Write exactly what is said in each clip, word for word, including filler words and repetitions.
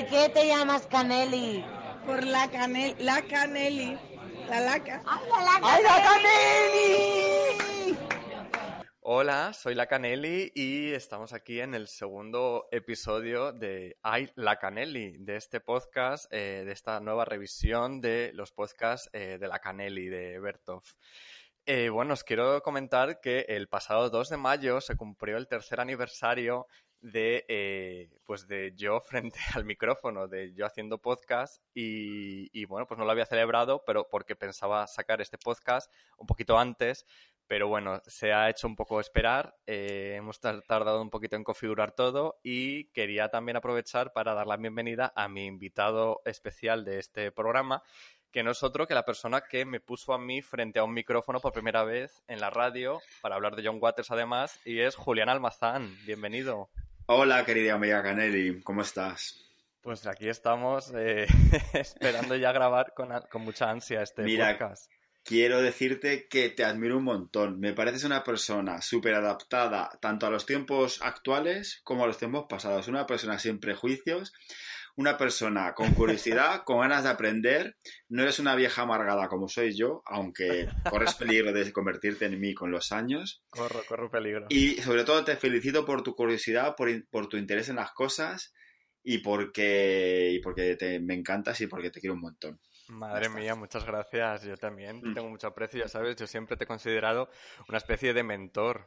¿Por qué te llamas Canelli? Por la canel, la Canelli, la laca. ¡Ay, la, la ¡Ay, la Canelli! Hola, soy la Canelli y estamos aquí en el segundo episodio de Ay, la Canelli, de este podcast, eh, de esta nueva revisión de los podcasts eh, de la Canelli, de Bertov. Eh, bueno, os quiero comentar que el pasado dos de mayo se cumplió el tercer aniversario de, eh, pues de yo frente al micrófono, de yo haciendo podcast y, y bueno, pues no lo había celebrado, pero porque pensaba sacar este podcast un poquito antes, pero bueno, se ha hecho un poco esperar, eh, hemos tardado un poquito en configurar todo y quería también aprovechar para dar la bienvenida a mi invitado especial de este programa, que no es otro que la persona que me puso a mí frente a un micrófono por primera vez en la radio para hablar de John Waters además, y es Julián Almazán. Bienvenido. Hola, querida amiga Canelli, ¿cómo estás? Pues aquí estamos eh, esperando ya grabar con, con mucha ansia este Mira, podcast. Quiero decirte que te admiro un montón. Me pareces una persona súper adaptada tanto a los tiempos actuales como a los tiempos pasados. Una persona sin prejuicios, una persona con curiosidad, con ganas de aprender. No eres una vieja amargada como soy yo, aunque corres peligro de convertirte en mí con los años. Corro, corro peligro. Y sobre todo te felicito por tu curiosidad, por, por tu interés en las cosas y porque, y porque te, me encantas y porque te quiero un montón. Madre mía, muchas gracias. Yo también mm. tengo mucho aprecio, ya sabes, yo siempre te he considerado una especie de mentor.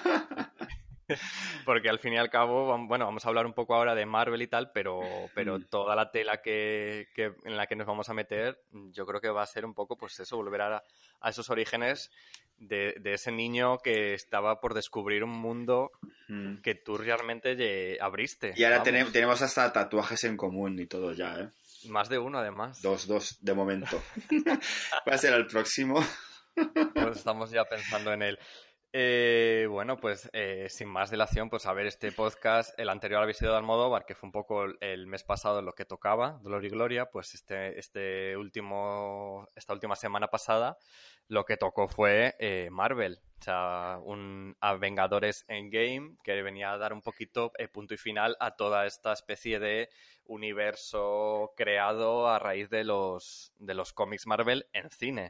Porque al fin y al cabo, bueno, vamos a hablar un poco ahora de Marvel y tal, pero, pero mm. toda la tela que, que, en la que nos vamos a meter, yo creo que va a ser un poco, pues eso, volver a, a esos orígenes de, de ese niño que estaba por descubrir un mundo mm. que tú realmente abriste. Y ahora tenemos, tenemos hasta tatuajes en común y todo ya, ¿eh? Más de uno, además. Dos, dos, de momento. Va a ser el próximo. Pues estamos ya pensando en él. Eh, bueno, pues eh, sin más dilación, pues a ver este podcast, el anterior había sido de Almodóvar, que fue un poco el mes pasado lo que tocaba, Dolor y Gloria, pues este, este último, esta última semana pasada lo que tocó fue eh, Marvel, o sea, un a Vengadores Endgame, que venía a dar un poquito eh, punto y final a toda esta especie de universo creado a raíz de los, de los cómics Marvel en cine.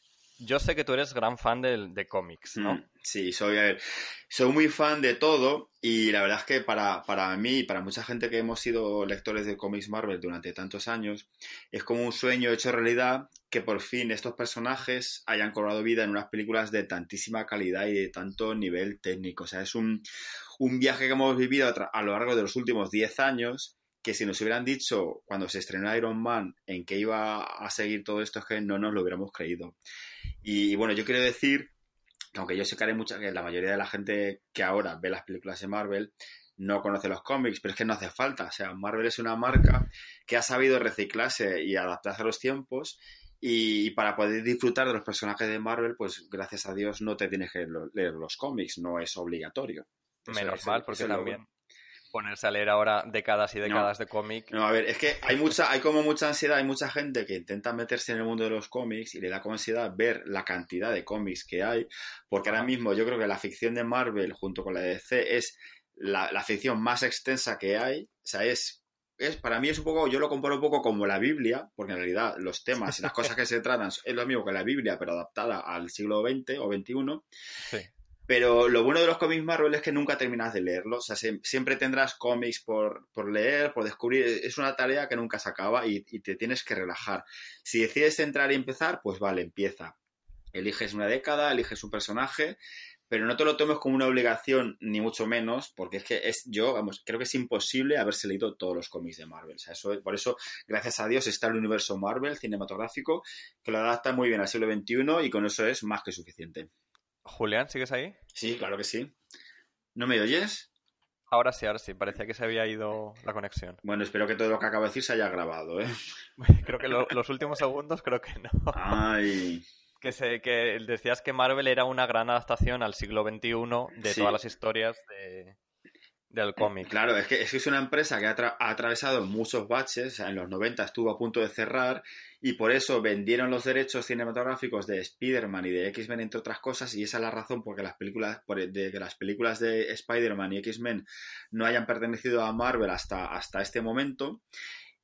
Yo sé que tú eres gran fan de, de cómics, ¿no? Sí, soy, a ver, soy muy fan de todo y la verdad es que para, para mí y para mucha gente que hemos sido lectores de cómics Marvel durante tantos años, es como un sueño hecho realidad que por fin estos personajes hayan cobrado vida en unas películas de tantísima calidad y de tanto nivel técnico. O sea, es un, un viaje que hemos vivido a, a lo largo de los últimos diez años que si nos hubieran dicho cuando se estrenó Iron Man en que iba a seguir todo esto es que no nos lo hubiéramos creído. Y, y bueno, yo quiero decir que aunque yo sé que hay mucha, que la mayoría de la gente que ahora ve las películas de Marvel no conoce los cómics, pero es que no hace falta. O sea, Marvel es una marca que ha sabido reciclarse y adaptarse a los tiempos y, y para poder disfrutar de los personajes de Marvel, pues gracias a Dios no te tienes que leer los cómics, no es obligatorio. Menos mal, porque también ponerse a leer ahora décadas y décadas no, de cómic. No, a ver, es que hay mucha, hay como mucha ansiedad, hay mucha gente que intenta meterse en el mundo de los cómics y le da como ansiedad ver la cantidad de cómics que hay, porque ahora mismo yo creo que la ficción de Marvel junto con la de D C es la, la ficción más extensa que hay. O sea, es, es para mí es un poco, yo lo comparo un poco como la Biblia, porque en realidad los temas y las cosas que se tratan es lo mismo que la Biblia, pero adaptada al siglo veinte o veintiuno. Sí. Pero lo bueno de los cómics Marvel es que nunca terminas de leerlos. O sea, siempre tendrás cómics por, por leer, por descubrir. Es una tarea que nunca se acaba y, y te tienes que relajar. Si decides entrar y empezar, pues vale, empieza. Eliges una década, eliges un personaje, pero no te lo tomes como una obligación, ni mucho menos, porque es que es yo, vamos, creo que es imposible haberse leído todos los cómics de Marvel. O sea, eso, por eso, gracias a Dios, está el universo Marvel cinematográfico, que lo adapta muy bien al siglo veintiuno y con eso es más que suficiente. Julián, ¿sigues ahí? Sí, claro que sí. ¿No me oyes? Ahora sí, ahora sí. Parecía que se había ido la conexión. Bueno, espero que todo lo que acabo de decir se haya grabado, ¿eh? Creo que lo, los últimos segundos creo que no. Ay. Que, se, que decías que Marvel era una gran adaptación al siglo veintiuno de sí. todas las historias de, del cómic. Claro, es que, es que es una empresa que ha, tra- ha atravesado muchos baches. O sea, en los noventa estuvo a punto de cerrar y por eso vendieron los derechos cinematográficos de Spider-Man y de X-Men, entre otras cosas, y esa es la razón por, las películas, por de que las películas de Spider-Man y X-Men no hayan pertenecido a Marvel hasta, hasta este momento.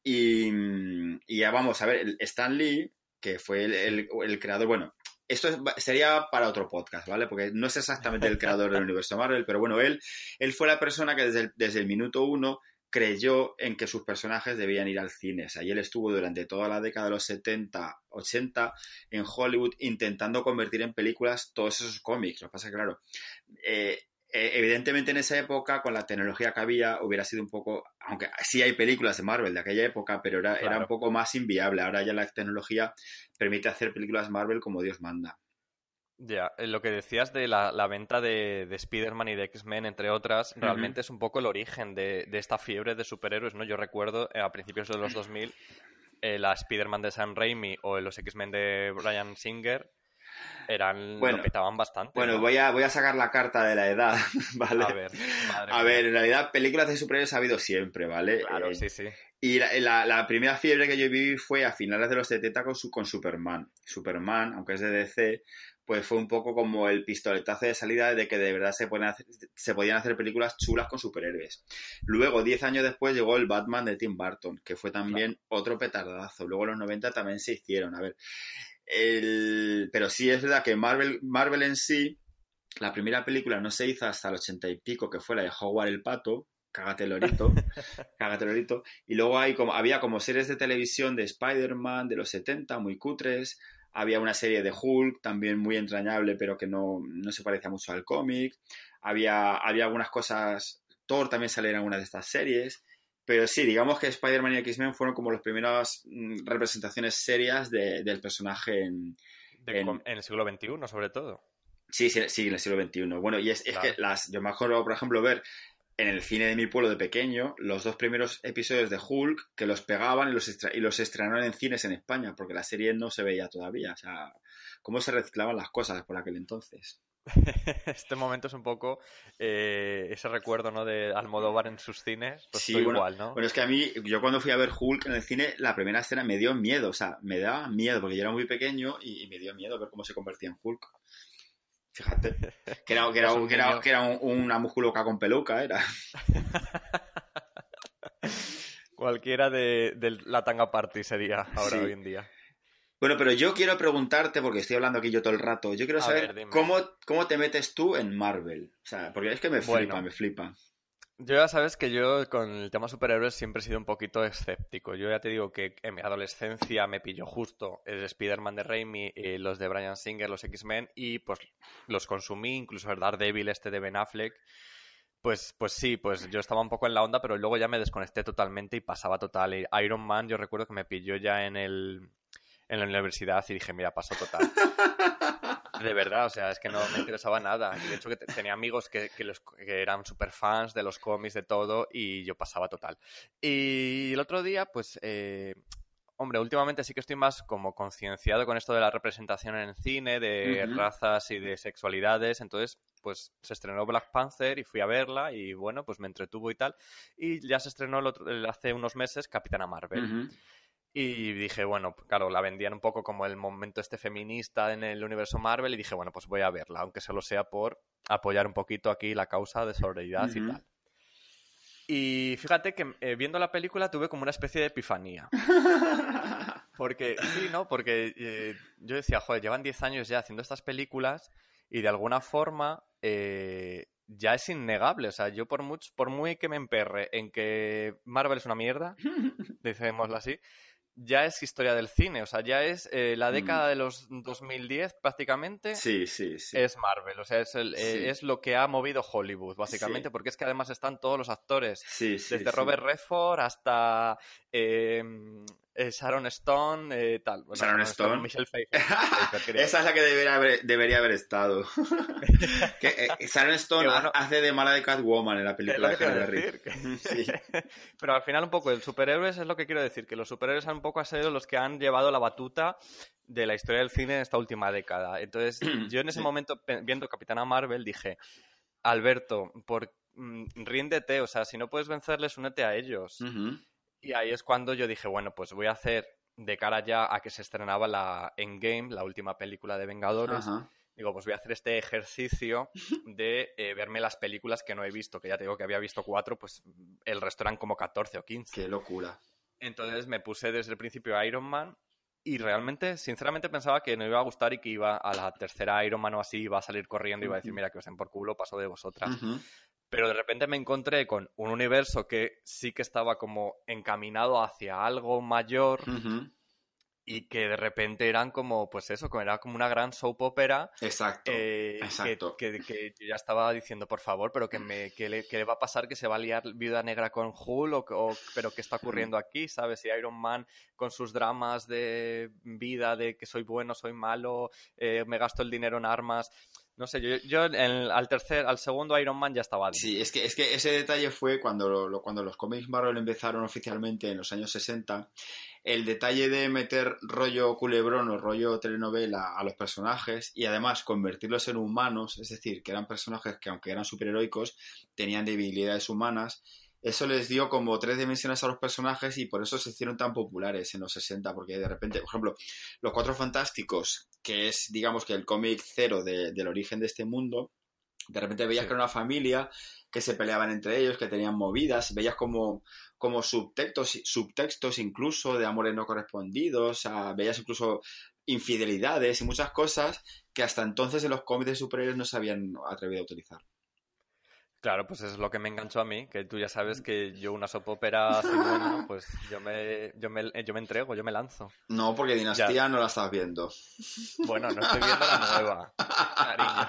Y, y ya vamos a ver, el Stan Lee, que fue el, el, el creador, bueno, esto es, sería para otro podcast, ¿vale? Porque no es exactamente el creador del universo Marvel, pero bueno, él, él fue la persona que desde el, desde el minuto uno creyó en que sus personajes debían ir al cine. O sea, y él estuvo durante toda la década de los setenta, ochenta en Hollywood intentando convertir en películas todos esos cómics. Lo que pasa es que, claro, eh, evidentemente en esa época, con la tecnología que había, hubiera sido un poco, aunque sí hay películas de Marvel de aquella época, pero era, claro, era un poco más inviable. Ahora ya la tecnología permite hacer películas Marvel como Dios manda. Ya, yeah, lo que decías de la, la venta de, de Spider-Man y de X-Men, entre otras, uh-huh. realmente es un poco el origen de, de esta fiebre de superhéroes, ¿no? Yo recuerdo eh, a principios de los dos mil eh, la Spider-Man de Sam Raimi o los X-Men de Bryan Singer eran, bueno, lo petaban bastante. Bueno, ¿no? voy a, voy a sacar la carta de la edad, ¿vale? A ver, madre A mía. ver, en realidad películas de superhéroes ha habido siempre, ¿vale? Claro, eh, sí, sí. Y la, la, la primera fiebre que yo viví fue a finales de los setenta con, su, con Superman. Superman, aunque es de D C, pues fue un poco como el pistoletazo de salida de que de verdad se, pueden hacer, se podían hacer películas chulas con superhéroes. Luego, diez años después, llegó el Batman de Tim Burton, que fue también claro. otro petardazo. Luego, en los noventa también se hicieron. A ver, el... pero sí es verdad que Marvel, Marvel en sí, la primera película no se hizo hasta el ochenta y pico, que fue la de Howard el Pato. Cágate el lorito, cágate el lorito. Y luego hay como, había como series de televisión de Spider-Man de los setenta, muy cutres. Había una serie de Hulk, también muy entrañable, pero que no, no se parecía mucho al cómic. Había, había algunas cosas... Thor también salía en alguna de estas series. Pero sí, digamos que Spider-Man y X-Men fueron como las primeras mm, representaciones serias de, del personaje en, de, en... en el siglo veintiuno, sobre todo. Sí, sí, sí, en el siglo veintiuno. Bueno, y es, claro. es que las, yo me acuerdo, por ejemplo, ver... en el cine de mi pueblo de pequeño, los dos primeros episodios de Hulk que los pegaban y los, estra- y los estrenaron en cines en España, porque la serie no se veía todavía. O sea, cómo se reciclaban las cosas por aquel entonces. Este momento es un poco eh, ese recuerdo, ¿no? De Almodóvar en sus cines, pues sí, estoy bueno, igual, ¿no? Bueno, es que a mí, yo cuando fui a ver Hulk en el cine, la primera escena me dio miedo, o sea, me daba miedo, porque yo era muy pequeño y, y me dio miedo ver cómo se convertía en Hulk. Fíjate, que era, que era, que era, que era un, una musculoca con peluca, era. Cualquiera de, de la tanga party sería ahora sí. Hoy en día. Bueno, pero yo quiero preguntarte, porque estoy hablando aquí yo todo el rato, yo quiero saber ver, cómo, cómo te metes tú en Marvel. O sea, porque es que me flipa, bueno, me flipa. Yo ya sabes que yo con el tema superhéroes siempre he sido un poquito escéptico. Yo ya te digo que en mi adolescencia me pilló justo el Spider-Man de Raimi, eh, los de Bryan Singer, los X-Men, y pues los consumí, incluso el Daredevil este de Ben Affleck. Pues, pues sí, pues yo estaba un poco en la onda, pero luego ya me desconecté totalmente y pasaba total. Y Iron Man yo recuerdo que me pilló ya en el en la universidad y dije, mira, pasó total. De verdad, o sea, es que no me interesaba nada. Y de hecho que tenía amigos que, que, los, que eran súper fans de los cómics, de todo, y yo pasaba total. Y el otro día, pues, eh, hombre, últimamente sí que estoy más como concienciado con esto de la representación en el cine, de uh-huh. razas y de sexualidades. Entonces, pues, se estrenó Black Panther y fui a verla y, bueno, pues me entretuvo y tal. Y ya se estrenó el otro, el, hace unos meses Capitana Marvel. Uh-huh. Y dije, bueno, claro, la vendían un poco como el momento este feminista en el universo Marvel y dije, bueno, pues voy a verla, aunque solo sea por apoyar un poquito aquí la causa de sororidad uh-huh. y tal. Y fíjate que eh, viendo la película tuve como una especie de epifanía. Porque, sí, ¿no? Porque eh, yo decía, joder, llevan diez años ya haciendo estas películas y de alguna forma eh, ya es innegable. O sea, yo por, mucho, por muy que me emperre en que Marvel es una mierda, decémoslo así, ya es historia del cine, o sea, ya es eh, la década mm. de los dos mil diez prácticamente. Sí, sí, sí. Es Marvel, o sea, es, el, sí. eh, es lo que ha movido Hollywood, básicamente, sí. porque es que además están todos los actores, sí, sí, desde sí. Robert Redford hasta eh, eh, Sharon Stone, eh, tal. Bueno, Sharon, Sharon Stone. Stone Michelle Pfeiffer. Esa es la que debería haber, debería haber estado. que, eh, Sharon Stone bueno, hace de mala de Catwoman en la película de Halle Berry. sí. Pero al final un poco el superhéroes es lo que quiero decir, que los superhéroes un poco han sido los que han llevado la batuta de la historia del cine en esta última década. Entonces, yo en ese sí. momento, viendo Capitana Marvel, dije, Alberto, por mm, ríndete, o sea, si no puedes vencerles, únete a ellos. Uh-huh. Y ahí es cuando yo dije, bueno, pues voy a hacer, de cara ya a que se estrenaba la Endgame, la última película de Vengadores, uh-huh. digo, pues voy a hacer este ejercicio de eh, verme las películas que no he visto, que ya te digo que había visto cuatro, pues el resto eran como catorce o quince. ¡Qué locura! Entonces me puse desde el principio Iron Man y realmente, sinceramente, pensaba que no iba a gustar y que iba a la tercera Iron Man o así, iba a salir corriendo y iba a decir, mira, que os den por culo, paso de vosotras. Uh-huh. Pero de repente me encontré con un universo que sí que estaba como encaminado hacia algo mayor Uh-huh. y que de repente eran como, pues eso, como era como una gran soap opera. Exacto, eh, exacto. Que, que, que yo ya estaba diciendo, por favor, pero que, me, que, le, que le va a pasar, que se va a liar Viuda Negra con Hulk, o, o, pero ¿qué está ocurriendo aquí? ¿Sabes? Y Iron Man con sus dramas de vida, de que soy bueno, soy malo, eh, me gasto el dinero en armas. No sé, yo, yo en, al tercer, al segundo Iron Man ya estaba dentro. Sí, es que, es que ese detalle fue cuando, lo, cuando los cómics Marvel empezaron oficialmente en los años sesenta. El detalle de meter rollo culebrón o rollo telenovela a los personajes y además convertirlos en humanos, es decir, que eran personajes que aunque eran superheroicos, tenían debilidades humanas. Eso les dio como tres dimensiones a los personajes y por eso se hicieron tan populares en los sesenta, porque de repente, por ejemplo, los Cuatro Fantásticos, que es, digamos, que el cómic cero de, del origen de este mundo, de repente veías Sí. que era una familia que se peleaban entre ellos, que tenían movidas, veías como, como subtextos, subtextos incluso de amores no correspondidos, o sea, veías incluso infidelidades y muchas cosas que hasta entonces en los cómics de superhéroes no se habían atrevido a utilizar. Claro, pues eso es lo que me enganchó a mí, que tú ya sabes que yo una soap opera así buena, pues yo me, yo me, yo me entrego, yo me lanzo. No, porque Dinastía Ya. no la estás viendo. Bueno, no estoy viendo la nueva, cariño.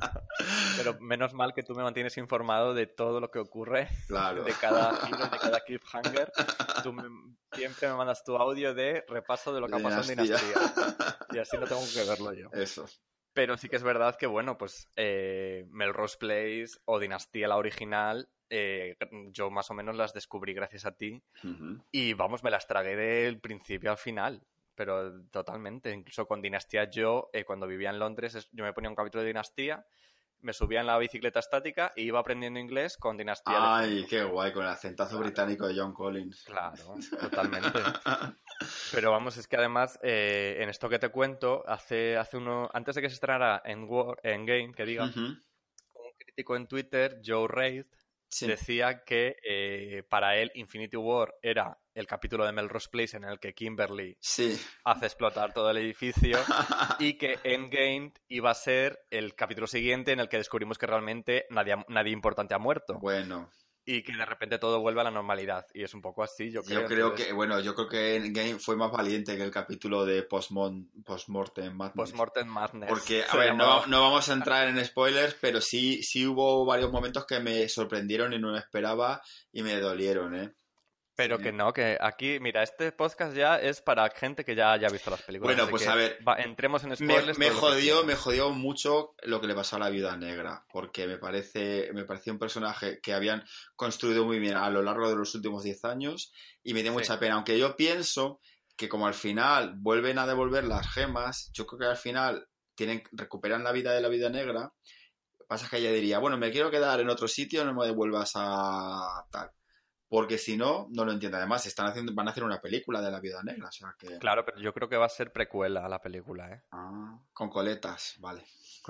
Pero menos mal que tú me mantienes informado de todo lo que ocurre, Claro. de cada giro, de cada cliffhanger. Tú me- siempre me mandas tu audio de repaso de lo que ha pasado en Dinastía. Dinastía. Y así no tengo que verlo yo. Eso. Pero sí que es verdad que, bueno, pues eh, Melrose Place o Dinastía, la original, eh, yo más o menos las descubrí gracias a ti. Uh-huh. Y vamos, me las tragué del principio al final. Pero totalmente. Incluso con Dinastía yo, eh, cuando vivía en Londres, es- yo me ponía un capítulo de Dinastía, me subía en la bicicleta estática y iba aprendiendo inglés con Dinastía de Ay, fondo. qué guay, con el acentazo Claro. británico de John Collins. Claro, totalmente. Pero vamos, es que además, eh, en esto que te cuento, hace, hace uno, antes de que se estrenara en, War, en Game, que diga, Uh-huh. un crítico en Twitter, Joe Reid, Sí. decía que eh, para él Infinity War era el capítulo de Melrose Place en el que Kimberly Sí. hace explotar todo el edificio y que Endgame iba a ser el capítulo siguiente en el que descubrimos que realmente nadie, nadie importante ha muerto Bueno, y que de repente todo vuelve a la normalidad. Y es un poco así, yo creo. yo creo Entonces, que, bueno, yo creo que Endgame fue más valiente que el capítulo de Postmon- Postmortem Madness. Postmortem Madness. Porque, a se ver, llamaba. no, no vamos a entrar en spoilers, pero sí, sí hubo varios momentos que me sorprendieron y no lo esperaba y me dolieron, ¿eh? Pero que no, que aquí, mira, este podcast ya es para gente que ya haya visto las películas. Bueno, así pues que a ver, va, entremos en Me, spoilers. me todo lo que jodió, quieras. me jodió mucho lo que le pasó a la Viuda Negra, porque me parece, me pareció un personaje que habían construido muy bien a lo largo de los últimos diez años y me dio Sí. mucha pena, aunque yo pienso que como al final vuelven a devolver las gemas, yo creo que al final tienen, recuperan la vida de la Viuda Negra, pasa que ella diría, bueno, me quiero quedar en otro sitio, no me devuelvas a tal. Porque si no, no lo entiendo. Además, están haciendo, van a hacer una película de la Viuda Negra, o sea que... Claro, pero yo creo que va a ser precuela a la película, ¿eh? Ah, con coletas, vale,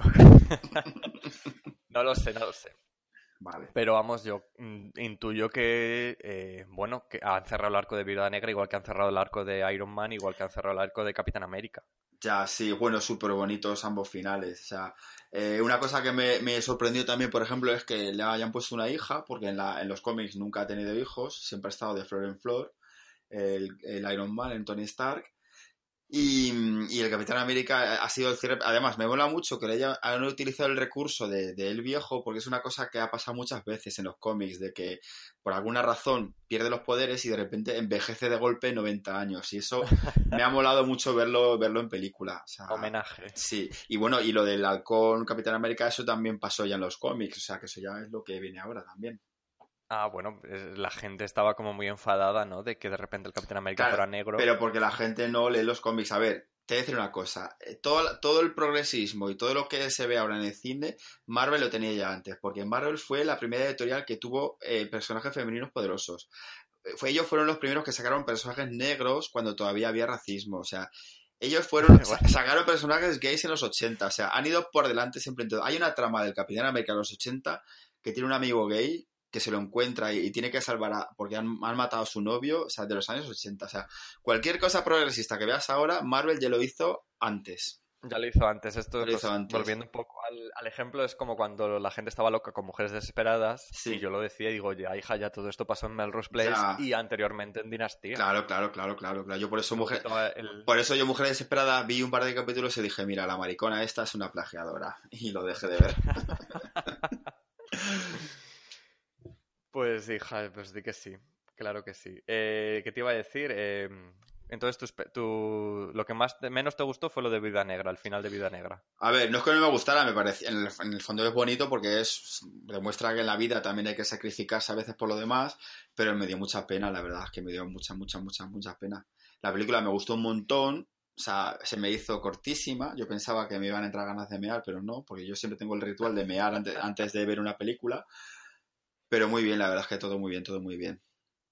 No lo sé, no lo sé. vale. Pero vamos, yo mm, intuyo que, eh, bueno, que han cerrado el arco de Viuda Negra, igual que han cerrado el arco de Iron Man, igual que han cerrado el arco de Capitán América. Ya, sí, bueno, súper bonitos ambos finales. O sea, eh, una cosa que me, me sorprendió también, por ejemplo, es que le hayan puesto una hija, porque en, la, en los cómics nunca ha tenido hijos, siempre ha estado de flor en flor, el, el Iron Man, el Tony Stark. Y, y el Capitán América ha sido el cierre. Además, me mola mucho que le hayan, han utilizado el recurso de, de él viejo, porque es una cosa que ha pasado muchas veces en los cómics, de que por alguna razón pierde los poderes y de repente envejece de golpe noventa años. Y eso me ha molado mucho verlo, verlo en película. O sea, Homenaje. sí, y bueno, y lo del halcón Capitán América, eso también pasó ya en los cómics, o sea, que eso ya es lo que viene ahora también. Ah, bueno, eh, la gente estaba como muy enfadada, ¿no? De que de repente el Capitán América Claro, fuera negro. pero porque la gente no lee los cómics. A ver, te voy a decir una cosa, eh, todo, todo el progresismo y todo lo que se ve ahora en el cine, Marvel lo tenía ya antes, porque Marvel fue la primera editorial que tuvo eh, personajes femeninos poderosos. Eh, Fue, ellos fueron los primeros que sacaron personajes negros cuando todavía había racismo, o sea... Ellos fueron, Bueno. sacaron personajes gays en los ochenta, o sea, han ido por delante siempre en todo. Hay una trama del Capitán América en los ochenta que tiene un amigo gay que se lo encuentra y, y tiene que salvar a, porque han, han matado a su novio, o sea, de los años ochenta. O sea, cualquier cosa progresista que veas ahora, Marvel ya lo hizo antes. Ya lo hizo antes. Esto, Ya lo hizo pues, antes. volviendo un poco al, al ejemplo, es como cuando la gente estaba loca con Mujeres Desesperadas. Sí. Y yo lo decía y digo, ya, hija, ya todo esto pasó en Melrose Place Ya. y anteriormente en Dinastía. Claro, claro, claro, claro, claro. Yo por eso, Un mujer, poquito el- por eso yo, Mujer Desesperada, vi un par de capítulos y dije, mira, la maricona esta es una plagiadora. Y lo dejé de ver. Pues hija, pues di que sí, claro que sí. Eh, ¿qué te iba a decir? Eh, entonces, tu, espe- tu- lo que más te- menos te gustó fue lo de Vida Negra, el final de Vida Negra. A ver, no es que no me gustara, me parece. En el, en el fondo es bonito porque es demuestra que en la vida también hay que sacrificarse a veces por lo demás, pero me dio mucha pena, la verdad, es que me dio mucha, mucha, mucha, mucha pena. La película me gustó un montón, o sea, se me hizo cortísima. Yo pensaba que me iban a entrar ganas de mear, pero no, porque yo siempre tengo el ritual de mear antes, antes de ver una película. Pero muy bien, la verdad es que todo muy bien, todo muy bien.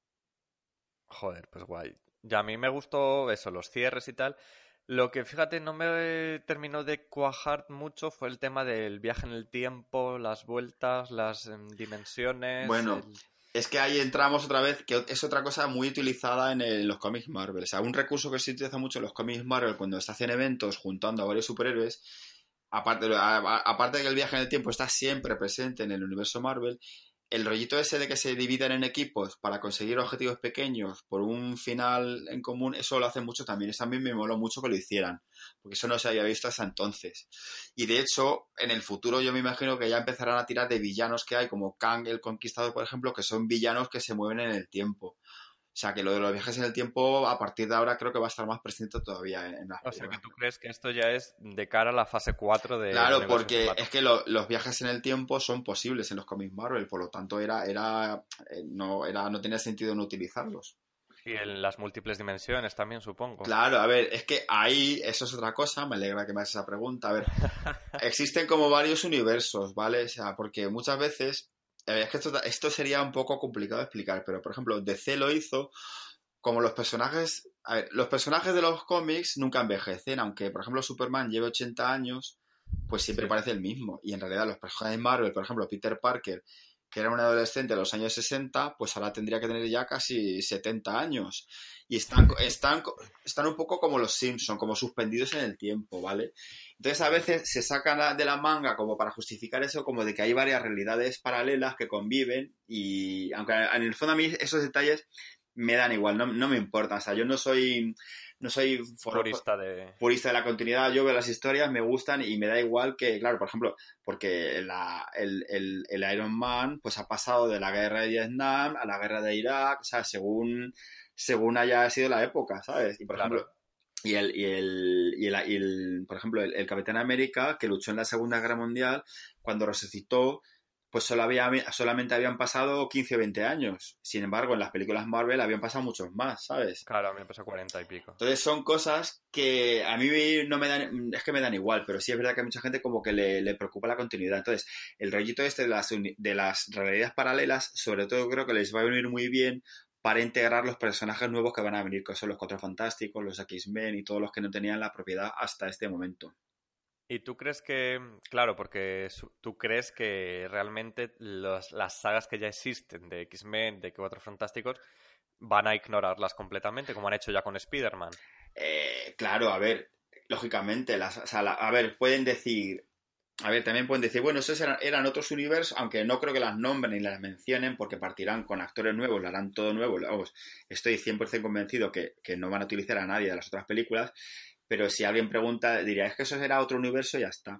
Joder, pues guay. Ya a mí me gustó eso, los cierres y tal. Lo que, fíjate, no me terminó de cuajar mucho fue el tema del viaje en el tiempo, las vueltas, las em, dimensiones. Bueno, el- es que ahí entramos otra vez, que es otra cosa muy utilizada en, el- en los cómics Marvel. O sea, un recurso que se utiliza mucho en los cómics Marvel cuando se hacen eventos juntando a varios superhéroes, aparte, a- a- aparte de que el viaje en el tiempo está siempre presente en el universo Marvel, el rollito ese de que se dividen en equipos para conseguir objetivos pequeños por un final en común, eso lo hace mucho también. Eso también me moló mucho que lo hicieran, porque eso no se había visto hasta entonces. Y de hecho, en el futuro yo me imagino que ya empezarán a tirar de villanos que hay, como Kang el Conquistador, por ejemplo, que son villanos que se mueven en el tiempo. O sea, que lo de los viajes en el tiempo, a partir de ahora, creo que va a estar más presente todavía en, en las O sea, que películas. tú crees que esto ya es de cara a la fase cuatro del Claro, universo porque cinematográfico. es que lo- los viajes en el tiempo son posibles en los cómics Marvel, por lo tanto era, era, eh, no, era, no tenía sentido no utilizarlos. Y en las múltiples dimensiones también, supongo. Claro, a ver, es que ahí, eso es otra cosa, me alegra que me hagas esa pregunta. A ver, existen como varios universos, ¿vale? O sea, porque muchas veces, eh, es que esto, esto sería un poco complicado de explicar, pero por ejemplo, D C lo hizo como los personajes, a ver, los personajes de los cómics nunca envejecen, aunque por ejemplo Superman lleve ochenta años, pues siempre Sí. parece el mismo. Y en realidad los personajes de Marvel, por ejemplo Peter Parker, que era un adolescente de los años sesenta, pues ahora tendría que tener ya casi setenta años. Y están, están, están un poco como los Simpson, como suspendidos en el tiempo, ¿vale? Entonces a veces se sacan de la manga como para justificar eso, como de que hay varias realidades paralelas que conviven y aunque en el fondo a mí esos detalles me dan igual, no, no me importa. O sea, yo no soy, no soy for- Purista de... purista de la continuidad, yo veo las historias, me gustan y me da igual que, claro, por ejemplo, porque la, el, el, el Iron Man pues ha pasado de la guerra de Vietnam a la guerra de Irak, o sea, según, según haya sido la época, ¿sabes? Y por Claro. ejemplo, y el, y el, y el, y el- por ejemplo, el, el Capitán América, que luchó en la Segunda Guerra Mundial, cuando resucitó, pues solo había, solamente habían pasado quince o veinte años. Sin embargo, en las películas Marvel habían pasado muchos más, ¿sabes? Claro, a mí me pasó cuarenta y pico. Entonces son cosas que a mí no me dan, es que me dan igual, pero sí es verdad que a mucha gente como que le, le preocupa la continuidad. Entonces, el rollito este de las, uni- de las realidades paralelas, sobre todo creo que les va a venir muy bien para integrar los personajes nuevos que van a venir, que son los Cuatro Fantásticos, los X-Men y todos los que no tenían la propiedad hasta este momento. ¿Y tú crees que, claro, porque su- tú crees que realmente los- las sagas que ya existen de X-Men, de Cuatro Fantásticos, van a ignorarlas completamente, como han hecho ya con Spider-Man? Eh, claro, a ver, lógicamente, las, o sea, la- a ver, pueden decir, a ver, también pueden decir, bueno, esos eran, eran otros universos, aunque no creo que las nombren ni las mencionen, porque partirán con actores nuevos, lo harán todo nuevo, vamos, estoy cien por ciento convencido que, que no van a utilizar a nadie de las otras películas, pero si alguien pregunta, diría, es que eso era otro universo y ya está.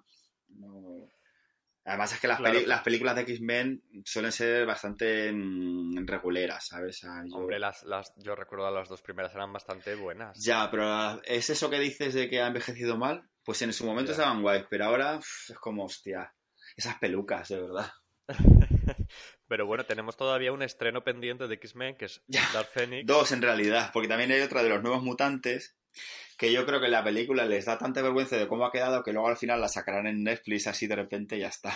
No. Además es que las, Claro, peli- las películas de X-Men suelen ser bastante mm, reguleras, ¿sabes? O sea, yo- hombre, las, las, yo recuerdo las dos primeras eran bastante buenas. Ya, pero ¿es eso que dices de que ha envejecido mal? Pues en su momento Ya. estaban guays, pero ahora uf, es como, hostia, esas pelucas, de verdad. Pero bueno, tenemos todavía un estreno pendiente de X-Men, que es Ya. Dark Phoenix. Dos en realidad, porque también hay otra de los nuevos mutantes, que yo creo que la película les da tanta vergüenza de cómo ha quedado que luego al final la sacarán en Netflix así de repente y ya está.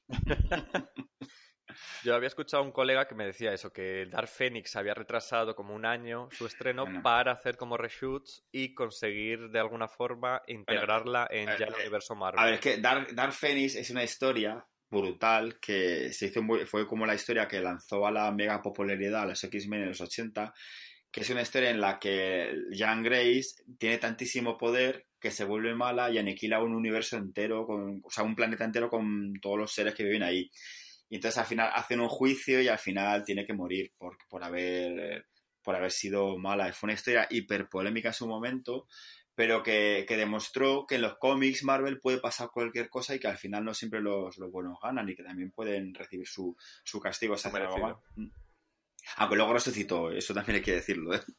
Yo había escuchado a un colega que me decía eso, que Dark Phoenix había retrasado como un año su estreno Bueno. para hacer como reshoots y conseguir de alguna forma integrarla en eh, ya el eh, universo Marvel. A ver, es que Dark, Dark Phoenix es una historia brutal, que se hizo muy, fue como la historia que lanzó a la mega popularidad a los X-Men en los ochenta, que es una historia en la que Jean Grace tiene tantísimo poder que se vuelve mala y aniquila un universo entero, con, o sea, un planeta entero con todos los seres que viven ahí. Y entonces al final hacen un juicio y al final tiene que morir por, por haber por haber sido mala. Fue una historia hiper polémica en su momento, pero que, que demostró que en los cómics Marvel puede pasar cualquier cosa y que al final no siempre los, los buenos ganan y que también pueden recibir su, su castigo si hacen algo mal. Aunque luego resucitó, eso también hay que decirlo, ¿eh?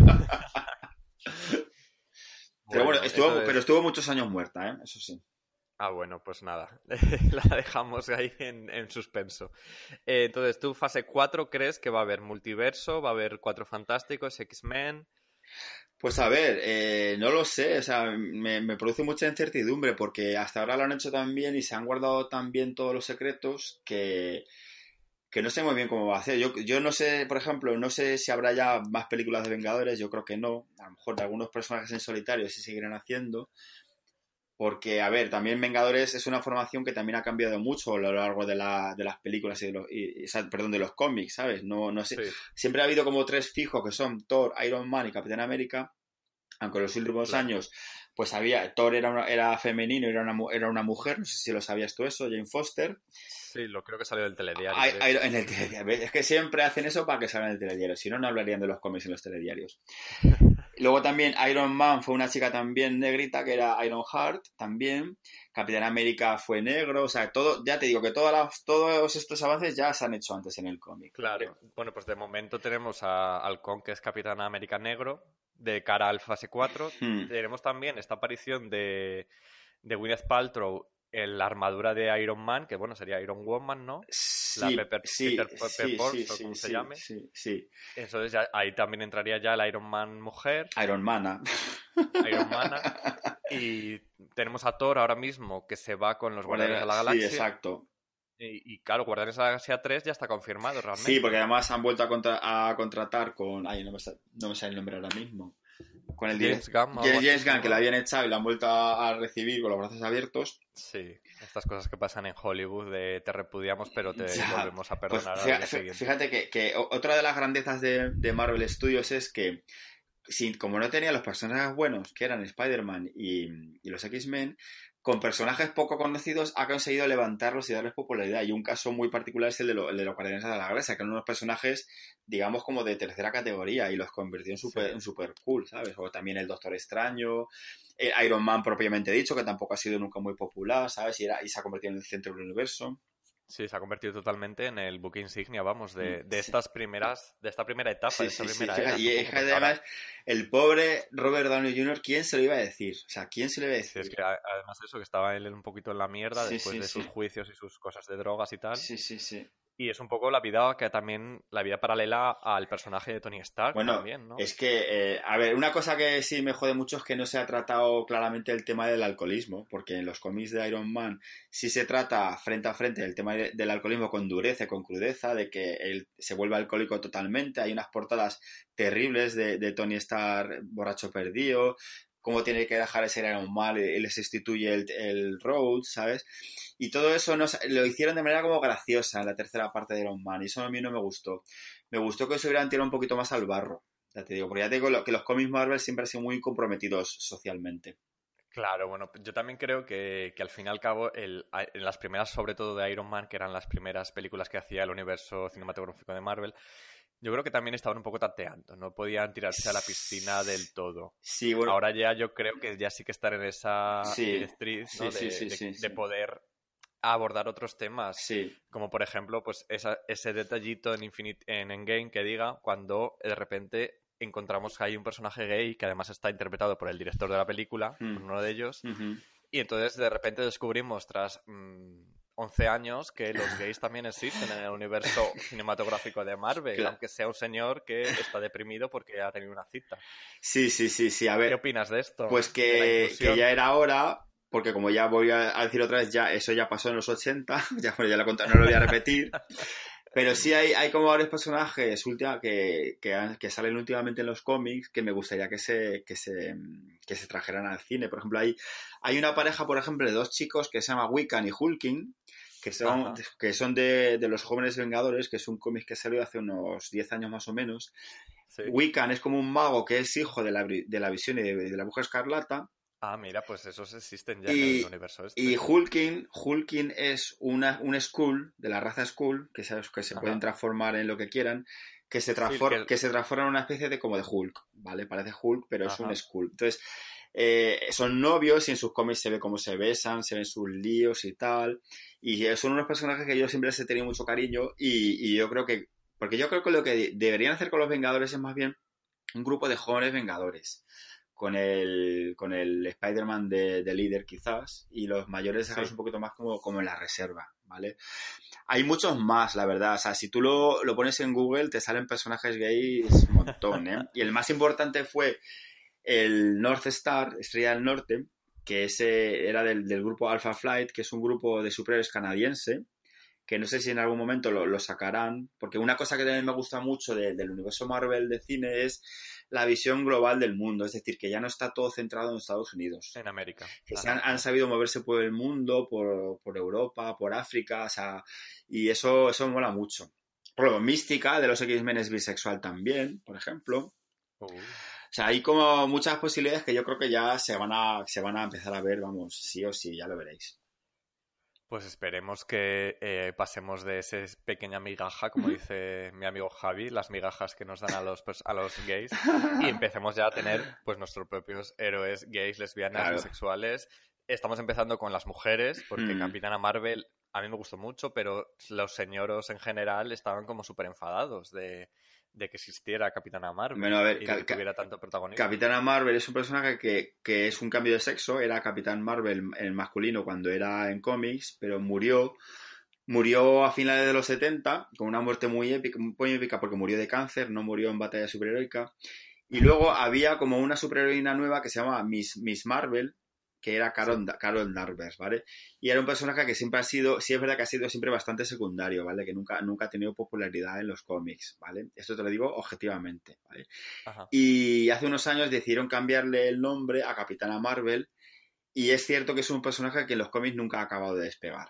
Pero bueno, estuvo, entonces... pero estuvo muchos años muerta, ¿eh? Eso sí. Ah, bueno, pues nada, la dejamos ahí en, en suspenso. Eh, entonces, ¿tú fase cuatro crees que va a haber multiverso, va a haber Cuatro Fantásticos, X-Men? Pues a ver, eh, no lo sé, o sea, me, me produce mucha incertidumbre porque hasta ahora lo han hecho tan bien y se han guardado tan bien todos los secretos que, que no sé muy bien cómo va a hacer. Yo, yo no sé, por ejemplo, no sé si habrá ya más películas de Vengadores, yo creo que no. A lo mejor de algunos personajes en solitario sí seguirán haciendo. Porque, a ver, también Vengadores es una formación que también ha cambiado mucho a lo largo de, la, de las películas y de los, y, y, perdón, de los cómics, ¿sabes? No, no sé. Sí. Siempre ha habido como tres fijos que son Thor, Iron Man y Capitán América. Aunque en los últimos claro. años, pues había, Thor era, una, era femenino, era una, era una mujer, no sé si lo sabías tú eso, Jane Foster. Sí, lo creo que salió del telediario. Hay, hay, en el telediario. Es que siempre hacen eso para que salgan en el telediario, si no, no hablarían de los cómics en los telediarios. Luego también Iron Man fue una chica también negrita, que era Iron Heart, también. Capitán América fue negro, o sea, todo, ya te digo que todas las, todos estos avances ya se han hecho antes en el cómic. Claro, bueno, pues de momento tenemos a Halcón, que es Capitán América negro, de cara al fase cuatro. Hmm. Tenemos también esta aparición de, de Gwyneth Paltrow en la armadura de Iron Man, que bueno, sería Iron Woman, ¿no? Sí, la Pepper, sí, Pepper, Pepper sí, Potts, sí, o como sí, se sí, llame. Sí, sí. Entonces ya, ahí también entraría ya el Iron Man mujer. Iron Mana. Iron Mana. Y tenemos a Thor ahora mismo, que se va con los Guardianes de la Galaxia. Sí, exacto. Y, y claro, Guardianes de la Galaxia tres ya está confirmado realmente. Sí, porque además han vuelto a, contra a contratar con... Ay, no me, sale, no me sale el nombre ahora mismo. Con el James Gunn. James Gunn, que la habían echado y la han vuelto a, a recibir con los brazos abiertos. Sí, estas cosas que pasan en Hollywood de te repudiamos pero te ya, volvemos a perdonar. Pues fíjate, fíjate que, que otra de las grandezas de, de Marvel Studios es que si, como no tenía los personajes buenos, que eran Spider-Man y, y los X-Men, con personajes poco conocidos ha conseguido levantarlos y darles popularidad. Y un caso muy particular es el de, lo, el de los Guardianes de la Galaxia, que eran unos personajes, digamos, como de tercera categoría y los convirtió en super, sí. en super cool, ¿sabes? O también el Doctor Extraño, el Iron Man propiamente dicho, que tampoco ha sido nunca muy popular, ¿sabes? Y, era, y se ha convertido en el centro del universo. Sí, se ha convertido totalmente en el buque insignia, vamos, de, de estas primeras, de esta primera etapa, sí, de esta sí, primera sí, era. Y es que además, el pobre Robert Downey junior, ¿quién se lo iba a decir? O sea, ¿quién se lo iba a decir? Sí, es que además de eso, que estaba él un poquito en la mierda sí, después sí, de sí. sus juicios y sus cosas de drogas y tal. Sí, sí, sí. Y es un poco la vida que también, la vida paralela al personaje de Tony Stark bueno, también, ¿no? Es que, eh, a ver, una cosa que sí me jode mucho es que no se ha tratado claramente el tema del alcoholismo, porque en los cómics de Iron Man sí se trata frente a frente el tema de, del alcoholismo con dureza, con crudeza, de que él se vuelve alcohólico totalmente. Hay unas portadas terribles de, de Tony Stark borracho perdido, cómo tiene que dejar ese Iron Man, y le sustituye el, el Rhodes, ¿sabes? Y todo eso nos, lo hicieron de manera como graciosa en la tercera parte de Iron Man, y eso a mí no me gustó. Me gustó que se hubieran tirado un poquito más al barro, ya te digo, porque ya te digo que los cómics Marvel siempre han sido muy comprometidos socialmente. Claro, bueno, yo también creo que, que al fin y al cabo, el, en las primeras, sobre todo de Iron Man, que eran las primeras películas que hacía el universo cinematográfico de Marvel, yo creo que también estaban un poco tateando, no podían tirarse a la piscina del todo. Sí, bueno. Ahora ya yo creo que ya sí que están en esa sí, directriz, ¿no? sí, de, sí, sí, de, sí, de sí. poder abordar otros temas, sí. como por ejemplo pues esa, ese detallito en, Infinite, en Endgame que diga cuando de repente encontramos que hay un personaje gay que además está interpretado por el director de la película, mm. por uno de ellos, uh-huh. y entonces de repente descubrimos tras mmm, once años que los gays también existen en el universo cinematográfico de Marvel, claro. Aunque sea un señor que está deprimido porque ha tenido una cita. Sí, sí, sí, sí. A ver, ¿qué opinas de esto? Pues que, que ya era hora, porque como ya voy a decir otra vez, ya eso ya pasó en los ochenta, ya, bueno, ya lo conté, no lo voy a repetir. Pero sí hay, hay como varios personajes última, que, que, que salen últimamente en los cómics que me gustaría que se, que se, que se trajeran al cine. Por ejemplo, hay, hay una pareja, por ejemplo, de dos chicos que se llama Wiccan y Hulking, que son, Ajá. que son de, de los Jóvenes Vengadores, que es un cómic que salió hace unos diez años más o menos. Sí. Wiccan es como un mago que es hijo de la, de la visión y de, de la Bruja Escarlata. Ah, mira, pues esos existen ya en el Y, universo y este. Hulking, Hulking es una, un Skrull, de la raza Skrull, que se, que se pueden Ajá. transformar en lo que quieran, que se, Sí, transform, que... que se transforma en una especie de como de Hulk, ¿vale? Parece Hulk, pero es un Ajá. Skrull. Entonces, eh, son novios y en sus cómics se ve cómo se besan, se ven sus líos y tal. Y son unos personajes que yo siempre les he tenido mucho cariño y, y yo creo que... Porque yo creo que lo que deberían hacer con los Vengadores es más bien un grupo de jóvenes Vengadores con el, con el Spider-Man de, de líder quizás, y los mayores dejarlos Sí. un poquito más como, como en la reserva, ¿vale? Hay muchos más, la verdad, o sea, si tú lo, lo pones en Google te salen personajes gays un montón, ¿eh? Y el más importante fue el North Star, Estrella del Norte, que ese era del, del grupo Alpha Flight, que es un grupo de superhéroes canadiense, que no sé si en algún momento lo, lo sacarán, porque una cosa que también me gusta mucho de, del universo Marvel de cine es la visión global del mundo, es decir, que ya no está todo centrado en Estados Unidos, En América. que se han, Ajá. han sabido moverse por el mundo, por, por Europa, por África, o sea, y eso, eso mola mucho. Por ejemplo, Mística de los X-Men es bisexual también, por ejemplo. Uh. O sea, hay como muchas posibilidades que yo creo que ya se van a, se van a empezar a ver, vamos, sí o sí, ya lo veréis. Pues esperemos que eh, pasemos de esa pequeña migaja, como dice mi amigo Javi, las migajas que nos dan a los, pues, a los gays, y empecemos ya a tener pues nuestros propios héroes gays, lesbianas, Claro. bisexuales. Estamos empezando con las mujeres, porque Mm. Capitana Marvel a mí me gustó mucho, pero los señoros en general estaban como súper enfadados de, de que existiera Capitana Marvel Bueno, a ver, y de ca- que ca- tuviera tanto protagonismo. Capitana Marvel es un personaje que, que es un cambio de sexo, era Capitán Marvel en masculino cuando era en cómics, pero murió, murió a finales de los setenta con una muerte muy épica, muy épica porque murió de cáncer, no murió en batalla superheroica. Y luego había como una superheroína nueva que se llama Miss, Miss Marvel, que era Sí. Carol, Carol Danvers, ¿vale? Y era un personaje que siempre ha sido, sí es verdad que ha sido siempre bastante secundario, ¿vale? Que nunca, nunca ha tenido popularidad en los cómics, ¿vale? Esto te lo digo objetivamente, ¿vale? Ajá. Y hace unos años decidieron cambiarle el nombre a Capitana Marvel y es cierto que es un personaje que en los cómics nunca ha acabado de despegar.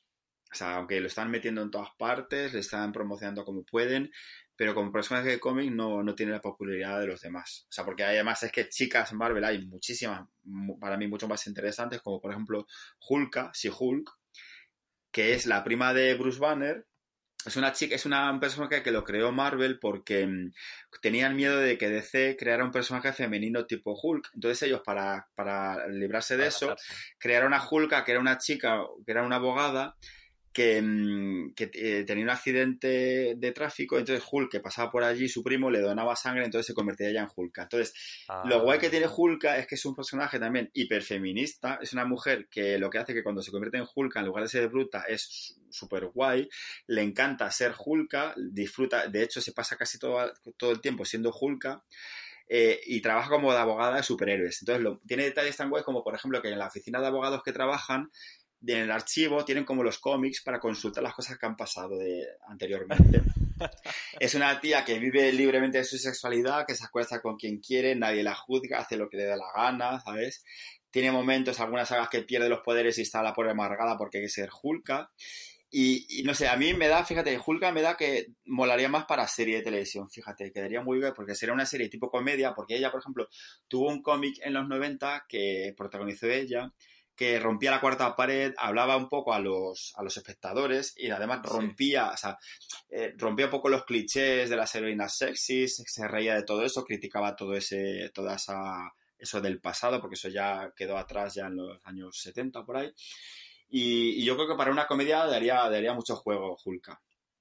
O sea, aunque lo están metiendo en todas partes, le están promocionando como pueden, pero como personaje de cómic no, no tiene la popularidad de los demás. O sea, porque además es que chicas Marvel hay muchísimas, para mí mucho más interesantes, como por ejemplo Hulka, si Hulk, que es la prima de Bruce Banner. Es una chica, es una, un personaje que lo creó Marvel porque mmm, tenían miedo de que D C creara un personaje femenino tipo Hulk. Entonces ellos, para, para librarse de Para eso, matarse. crearon a Hulka, que era una chica, que era una abogada, que, mmm, que eh, tenía un accidente de tráfico, entonces Hulk, que pasaba por allí, su primo le donaba sangre, entonces se convertía ella en Hulka. Entonces, lo guay que Ah. tiene Hulka es que es un personaje también hiperfeminista, es una mujer que lo que hace que cuando se convierte en Hulka, en lugar de ser bruta, es súper guay, le encanta ser Hulka, disfruta, de hecho se pasa casi todo, todo el tiempo siendo Hulka, eh, y trabaja como de abogada de superhéroes. Entonces, lo, tiene detalles tan guays como, por ejemplo, que en la oficina de abogados que trabajan, en el archivo tienen como los cómics para consultar las cosas que han pasado de, anteriormente. Es una tía que vive libremente de su sexualidad, que se acuesta con quien quiere, nadie la juzga, hace lo que le dé la gana, ¿sabes? Tiene momentos, algunas sagas que pierde los poderes y está la pobre amargada porque hay que ser Hulka. Y, y no sé, a mí me da, fíjate, Hulka me da que molaría más para serie de televisión, fíjate, quedaría muy bien porque sería una serie tipo comedia, porque ella, por ejemplo, tuvo un cómic en los noventa que protagonizó ella, que rompía la cuarta pared, hablaba un poco a los, a los espectadores y además rompía, sí. o sea, eh, rompía un poco los clichés de las heroínas sexys, se reía de todo eso, criticaba todo ese, toda esa, eso del pasado, porque eso ya quedó atrás ya en los años setenta por ahí. Y, y yo creo que para una comedia daría, daría mucho juego Hulka.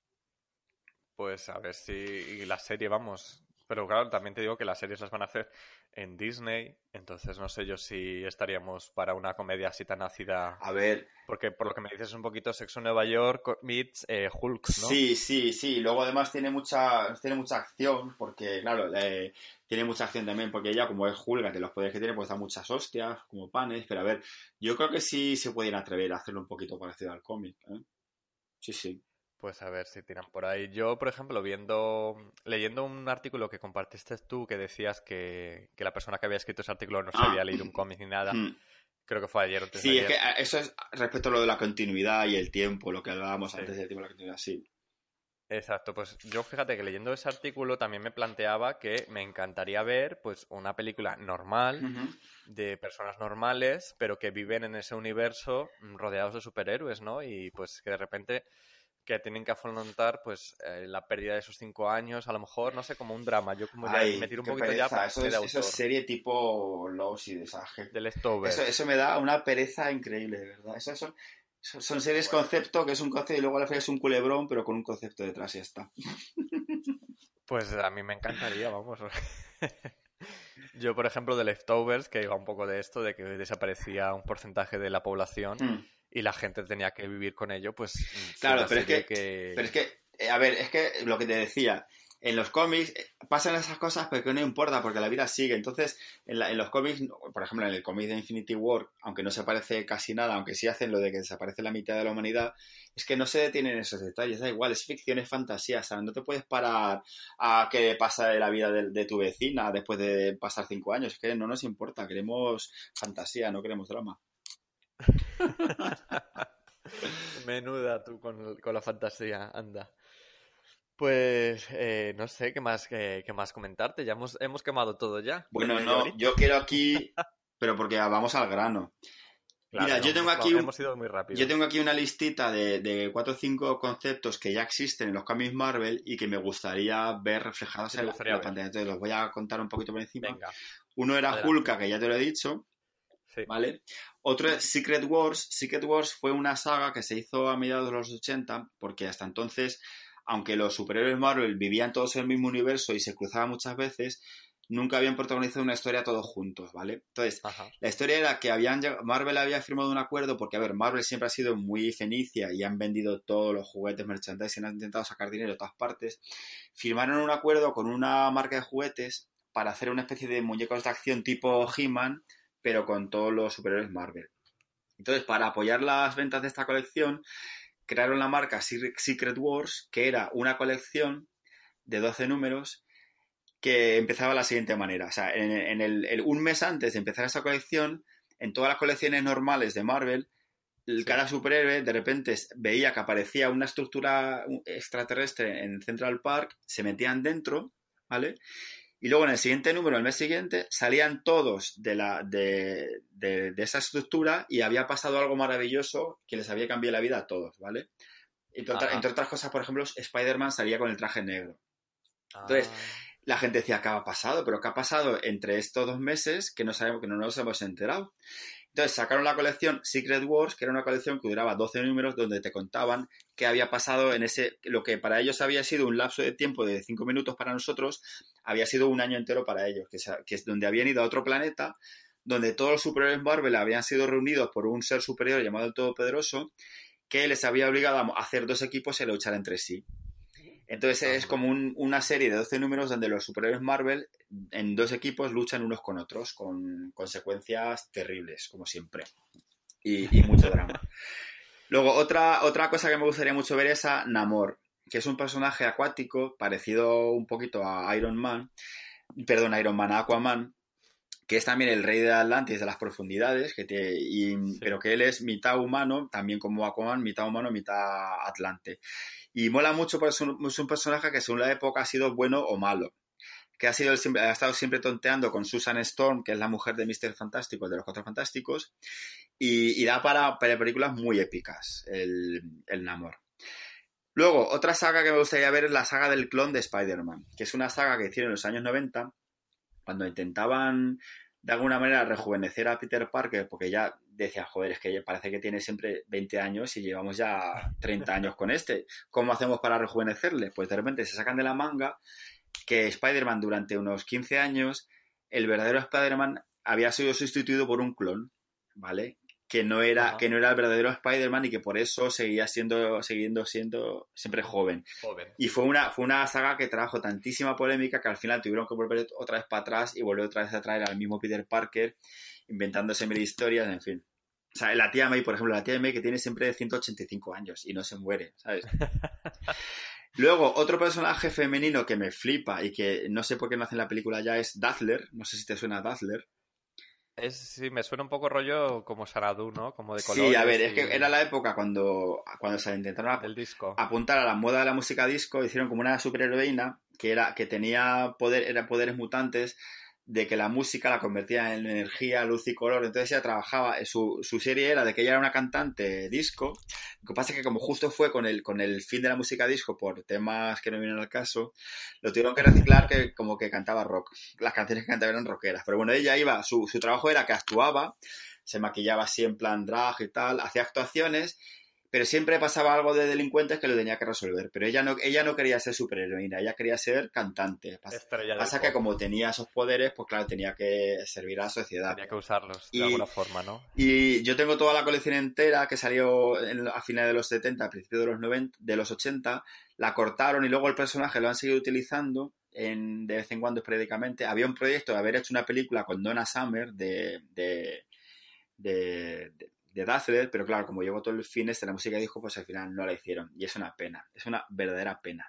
Pues a ver si y la serie, vamos. Pero claro, también te digo que las series las van a hacer en Disney, entonces no sé yo si estaríamos para una comedia así tan ácida. A ver. Porque por lo que me dices un poquito Sexo en Nueva York meets eh, Hulk, ¿no? Sí, sí, sí. Luego además tiene mucha, tiene mucha acción, porque claro, eh, tiene mucha acción también, porque ella como es Hulk, que los poderes que tiene, pues da muchas hostias, como panes. Pero a ver, yo creo que sí se pueden atrever a hacerlo un poquito parecido al cómic, ¿eh? Sí, sí. Pues a ver si tiran por ahí. Yo, por ejemplo, viendo, leyendo un artículo que compartiste tú que decías que, que la persona que había escrito ese artículo no se Ah. había leído un cómic ni nada, Hmm. Creo que fue ayer o antes de Sí, es ayer. que eso es respecto a lo de la continuidad y el tiempo, lo que hablábamos Sí. antes del tiempo de la continuidad, sí. Exacto, pues yo fíjate que leyendo ese artículo también me planteaba que me encantaría ver pues una película normal Ujú. de personas normales, pero que viven en ese universo mm, rodeados de superhéroes, ¿no? Y pues que de repente que tienen que afrontar pues eh, la pérdida de esos cinco años, a lo mejor, no sé, como un drama. Yo como ya Ay, me tiro un qué poquito ya pereza. para Eso cine de es, eso es autor, serie tipo Lost y de esa gente. de Eso, Leftovers. eso me da una pereza increíble, de verdad. Eso son, son, son series concepto, que es un concepto y luego al final es un culebrón, pero con un concepto detrás y ya está. Pues a mí me encantaría, vamos. Yo, por ejemplo, de Leftovers, que iba un poco de esto, de que desaparecía un porcentaje de la población Hmm. y la gente tenía que vivir con ello, pues mm, fue Claro, una pero es serie que, que... pero es que, eh, a ver, es que lo que te decía, en los cómics eh, pasan esas cosas, pero que no importa, porque la vida sigue. Entonces, en, la- en los cómics, por ejemplo, en el cómic de Infinity War, aunque no se parece casi nada, aunque sí hacen lo de que desaparece la mitad de la humanidad, es que no se detienen esos detalles, da igual, es ficción, es fantasía, o sea, no te puedes parar a qué pasa de la vida de, de tu vecina después de pasar cinco años, es que no nos importa, queremos fantasía, no queremos drama. Menuda tú con, con la fantasía, anda. Pues eh, no sé qué más, qué, qué más comentarte. Ya hemos, hemos quemado todo ya. En Bueno, media no, horita. yo quiero aquí, pero porque vamos al grano. Claro, Mira, yo tengo hemos, aquí un, hemos ido muy rápido. yo tengo aquí una listita de, de cuatro o cinco conceptos que ya existen en los cómics Marvel y que me gustaría ver reflejados ¿Qué te en la, gustaría la ver? pantalla. Entonces los voy a contar un poquito por encima. Venga, Uno era adelante. Hulka, que ya te lo he dicho, Sí. ¿vale? Otro es Secret Wars. Secret Wars fue una saga que se hizo a mediados de los ochenta, porque hasta entonces, aunque los superhéroes Marvel vivían todos en el mismo universo y se cruzaban muchas veces, nunca habían protagonizado una historia todos juntos, ¿vale? Entonces, Ajá. la historia era que habían lleg- Marvel había firmado un acuerdo, porque, a ver, Marvel siempre ha sido muy fenicia y han vendido todos los juguetes, merchandising, han intentado sacar dinero de todas partes. Firmaron un acuerdo con una marca de juguetes para hacer una especie de muñecos de acción tipo He-Man, pero con todos los superhéroes Marvel. Entonces, para apoyar las ventas de esta colección, crearon la marca Secret Wars, que era una colección de doce números que empezaba de la siguiente manera. O sea, en, en el, el- un mes antes de empezar esa colección, en todas las colecciones normales de Marvel, el, Sí. cada superhéroe de repente veía que aparecía una estructura extraterrestre en Central Park, se metían dentro, ¿vale? Y luego en el siguiente número, el mes siguiente, salían todos de, la, de, de, de esa estructura y había pasado algo maravilloso que les había cambiado la vida a todos, ¿vale? Entre, otra- Ajá. entre otras cosas, por ejemplo, Spider-Man salía con el traje negro. Entonces, Ah, la gente decía, ¿qué ha pasado? ¿Pero qué ha pasado entre estos dos meses que no sabemos, que no nos hemos enterado? Entonces sacaron la colección Secret Wars, que era una colección que duraba doce números donde te contaban qué había pasado en ese, lo que para ellos había sido un lapso de tiempo de cinco minutos, para nosotros había sido un año entero para ellos, que, se- que es donde habían ido a otro planeta, donde todos los superhéroes Marvel habían sido reunidos por un ser superior llamado el Todopoderoso, que les había obligado a hacer dos equipos y a luchar entre sí. Entonces es anda. como un- una serie de doce números donde los superhéroes Marvel en dos equipos luchan unos con otros, con consecuencias terribles, como siempre. Y, y mucho drama. Luego, otra, otra cosa que me gustaría mucho ver es a Namor, que es un personaje acuático parecido un poquito a Iron Man, perdón, Iron Man, a Aquaman, que es también el rey de Atlantis, de las profundidades, que te- y- Sí. pero que él es mitad humano, también como Aquaman, mitad humano, mitad atlante. Y mola mucho porque es un, es un personaje que según la época ha sido bueno o malo. Que ha, sido el siempre- ha estado siempre tonteando con Susan Storm, que es la mujer de míster Fantástico, de los Cuatro Fantásticos, y, y da para, para películas muy épicas, el, el Namor. Luego, otra saga que me gustaría ver es la saga del clon de Spider-Man, que es una saga que hicieron en los años noventa, cuando intentaban de alguna manera rejuvenecer a Peter Parker, porque ya decía, joder, es que parece que tiene siempre veinte años y llevamos ya treinta años con este. ¿Cómo hacemos para rejuvenecerle? Pues de repente se sacan de la manga que Spider-Man durante unos quince años, el verdadero Spider-Man había sido sustituido por un clon, ¿vale? Que no era, Ajá. que no era el verdadero Spider-Man y que por eso seguía siendo, siguiendo siendo siempre joven. Joven. Y fue una, fue una saga que trajo tantísima polémica que al final tuvieron que volver otra vez para atrás y volver otra vez a traer al mismo Peter Parker, inventándose mil historias, en fin. O sea, la tía May, por ejemplo, la tía May que tiene siempre ciento ochenta y cinco años y no se muere, ¿sabes? Luego, otro personaje femenino que me flipa y que no sé por qué no hacen la película ya es Dazzler. No sé si te suena Dazzler. Es, sí, me suena un poco rollo como Xanadu, ¿no? Como de colores. Sí, a ver, es y... que era la época cuando, cuando se intentaron ap- del disco. apuntar a la moda de la música disco, hicieron como una superheroína que era que tenía poder, era poderes mutantes de que la música la convertía en energía, luz y color. Entonces ella trabajaba, su, su serie era de que ella era una cantante disco. Lo que pasa es que como justo fue con el, con el fin de la música disco por temas que no vienen al caso, lo tuvieron que reciclar que como que cantaba rock. Las canciones que cantaba eran rockeras. Pero bueno, ella iba, su, su trabajo era que actuaba, se maquillaba así en plan drag y tal, hacía actuaciones, pero siempre pasaba algo de delincuentes que lo tenía que resolver. Pero ella no, ella no quería ser superheroína, ella quería ser cantante. Pasa, Estrella del pasa que pop. como tenía esos poderes, pues claro, tenía que servir a la sociedad. Tenía que usarlos de Y, alguna forma, ¿no? y yo tengo toda la colección entera que salió en- a finales de los setenta, a principios de los noventa, de los ochenta, la cortaron y luego el personaje lo han seguido utilizando en, de vez en cuando periódicamente. Había un proyecto de haber hecho una película con Donna Summer de, de, de, de, de Dazzler, pero claro, como llevo todo el fin este de la música disco, pues al final no la hicieron. Y es una pena, es una verdadera pena.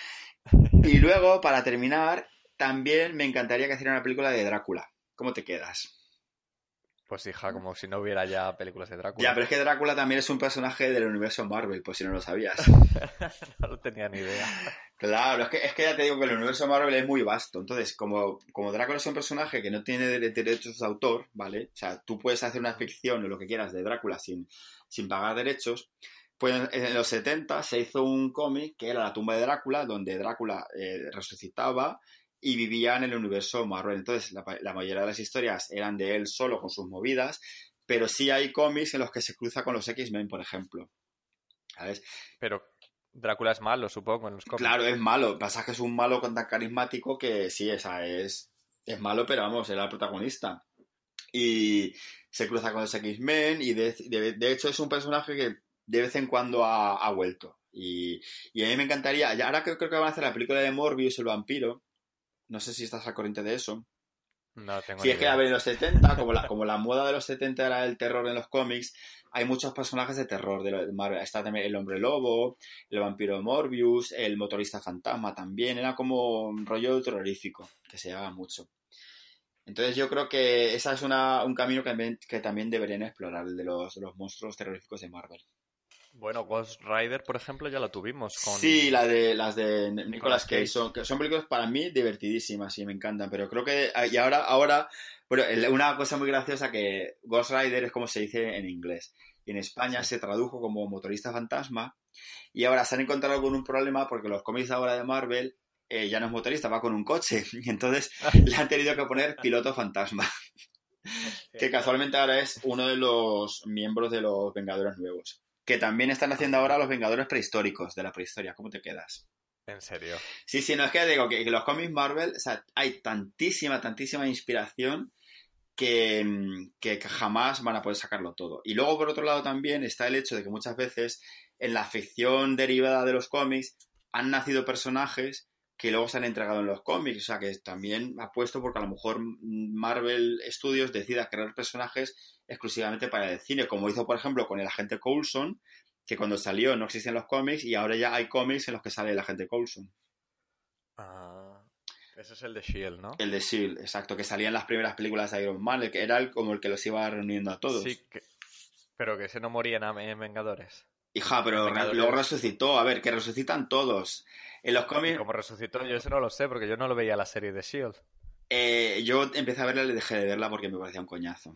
Y luego, para terminar, también me encantaría que hicieran una película de Drácula. ¿Cómo te quedas? Pues hija, como si no hubiera ya películas de Ya, Drácula. pero es que Drácula también es un personaje del universo Marvel, pues si no lo sabías. No lo tenía ni idea. Claro, es que, es que ya te digo que el universo Marvel es muy vasto. Entonces, como, como Drácula es un personaje que no tiene de- derechos de autor, ¿vale? O sea, tú puedes hacer una ficción o lo que quieras de Drácula sin, sin pagar derechos. Pues en, en los setenta se hizo un cómic que era La tumba de Drácula, donde Drácula eh, resucitaba y vivía en el universo Marvel. Entonces, la, la mayoría de las historias eran de él solo con sus movidas, pero sí hay cómics en los que se cruza con los X-Men, por ejemplo. ¿Sabes? Pero Drácula es malo, supongo, en los cómics. Claro, es malo. Pasa que es un malo tan carismático que sí, esa es, es malo, pero vamos, era el protagonista. Y se cruza con los X-Men y de, de, de hecho es un personaje que de vez en cuando ha, ha vuelto. Y, y a mí me encantaría, ya ahora creo, creo que van a hacer la película de Morbius, el vampiro. No sé si estás al corriente de eso. No tengo Sí, ni es que a idea. ver, en los setenta, como la, como la moda de los setenta era el terror en los cómics, hay muchos personajes de terror de lo- de Marvel. Está también el hombre lobo, el vampiro Morbius, el motorista fantasma también. Era como un rollo terrorífico, que se llevaba mucho. Entonces yo creo que ese es una, un camino que también, que también deberían explorar, el de los, de los monstruos terroríficos de Marvel. Bueno, Ghost Rider, por ejemplo, ya lo tuvimos con Sí, la de, las de Nicolas Nicolas Cage Cage. son, que son películas para mí divertidísimas y me encantan, pero creo que y ahora, ahora, bueno, el- una cosa muy graciosa que Ghost Rider es como se dice en inglés y en España Sí. se tradujo como motorista fantasma y ahora se han encontrado con un problema porque los cómics ahora de Marvel eh, ya no es motorista, va con un coche y entonces le han tenido que poner piloto fantasma, que casualmente ahora es uno de los miembros de los Vengadores nuevos. Que también están haciendo ahora los Vengadores prehistóricos de la prehistoria. ¿Cómo te quedas? En serio. Sí, sí, no es que digo que, que los cómics Marvel, o sea, hay tantísima, tantísima inspiración que, mm, que jamás van a poder sacarlo todo. Y luego, por otro lado, también está el hecho de que muchas veces en la ficción derivada de los cómics han nacido personajes que luego se han entregado en los cómics. O sea, que también apuesto porque a lo mejor Marvel Studios decida crear personajes exclusivamente para el cine, como hizo, por ejemplo, con el agente Coulson, que cuando salió no existían los cómics y ahora ya hay cómics en los que sale el agente Coulson. Ah, ese es el de Shield, ¿no? El de S H I E L D, exacto, que salía en las primeras películas de Iron Man, el que era el, como el que los iba reuniendo a todos. Sí, que... pero que ese no moría en, en Vengadores. Hija, pero En Vengadores- luego resucitó. A ver, que resucitan todos. En los Y cómics, como resucitó, yo eso no lo sé, porque yo no lo veía la serie de Shield. eh, yo empecé a verla y dejé de verla porque me parecía un coñazo.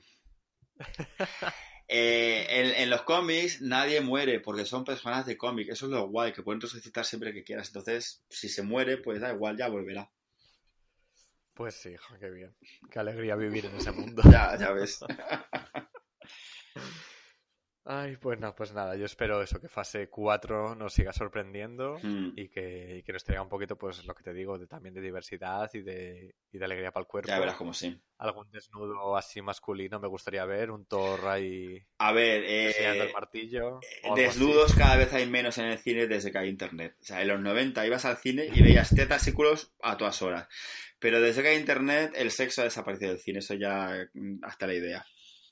Eh, en, en los cómics nadie muere porque son personas de cómic. Eso es lo guay, que pueden resucitar siempre que quieras. Entonces, si se muere, pues da igual, ya volverá. Pues sí, hijo, qué bien. Qué alegría vivir en ese mundo. Ya, ya ves. Ay, pues no, pues nada, yo espero eso, que fase cuatro nos siga sorprendiendo Mm, y que, y que nos traiga un poquito, pues lo que te digo, de, también de diversidad y de, y de alegría para el cuerpo. ya verás como sí. Algún desnudo así masculino me gustaría ver, un Thor ahí A ver, enseñando eh, el martillo. o algo desnudos así. cada vez hay menos en el cine desde que hay internet. O sea, en los noventa ibas al cine y veías tetas y culos a todas horas. Pero desde que hay internet, el sexo ha desaparecido del cine. Eso ya mm, hasta la idea.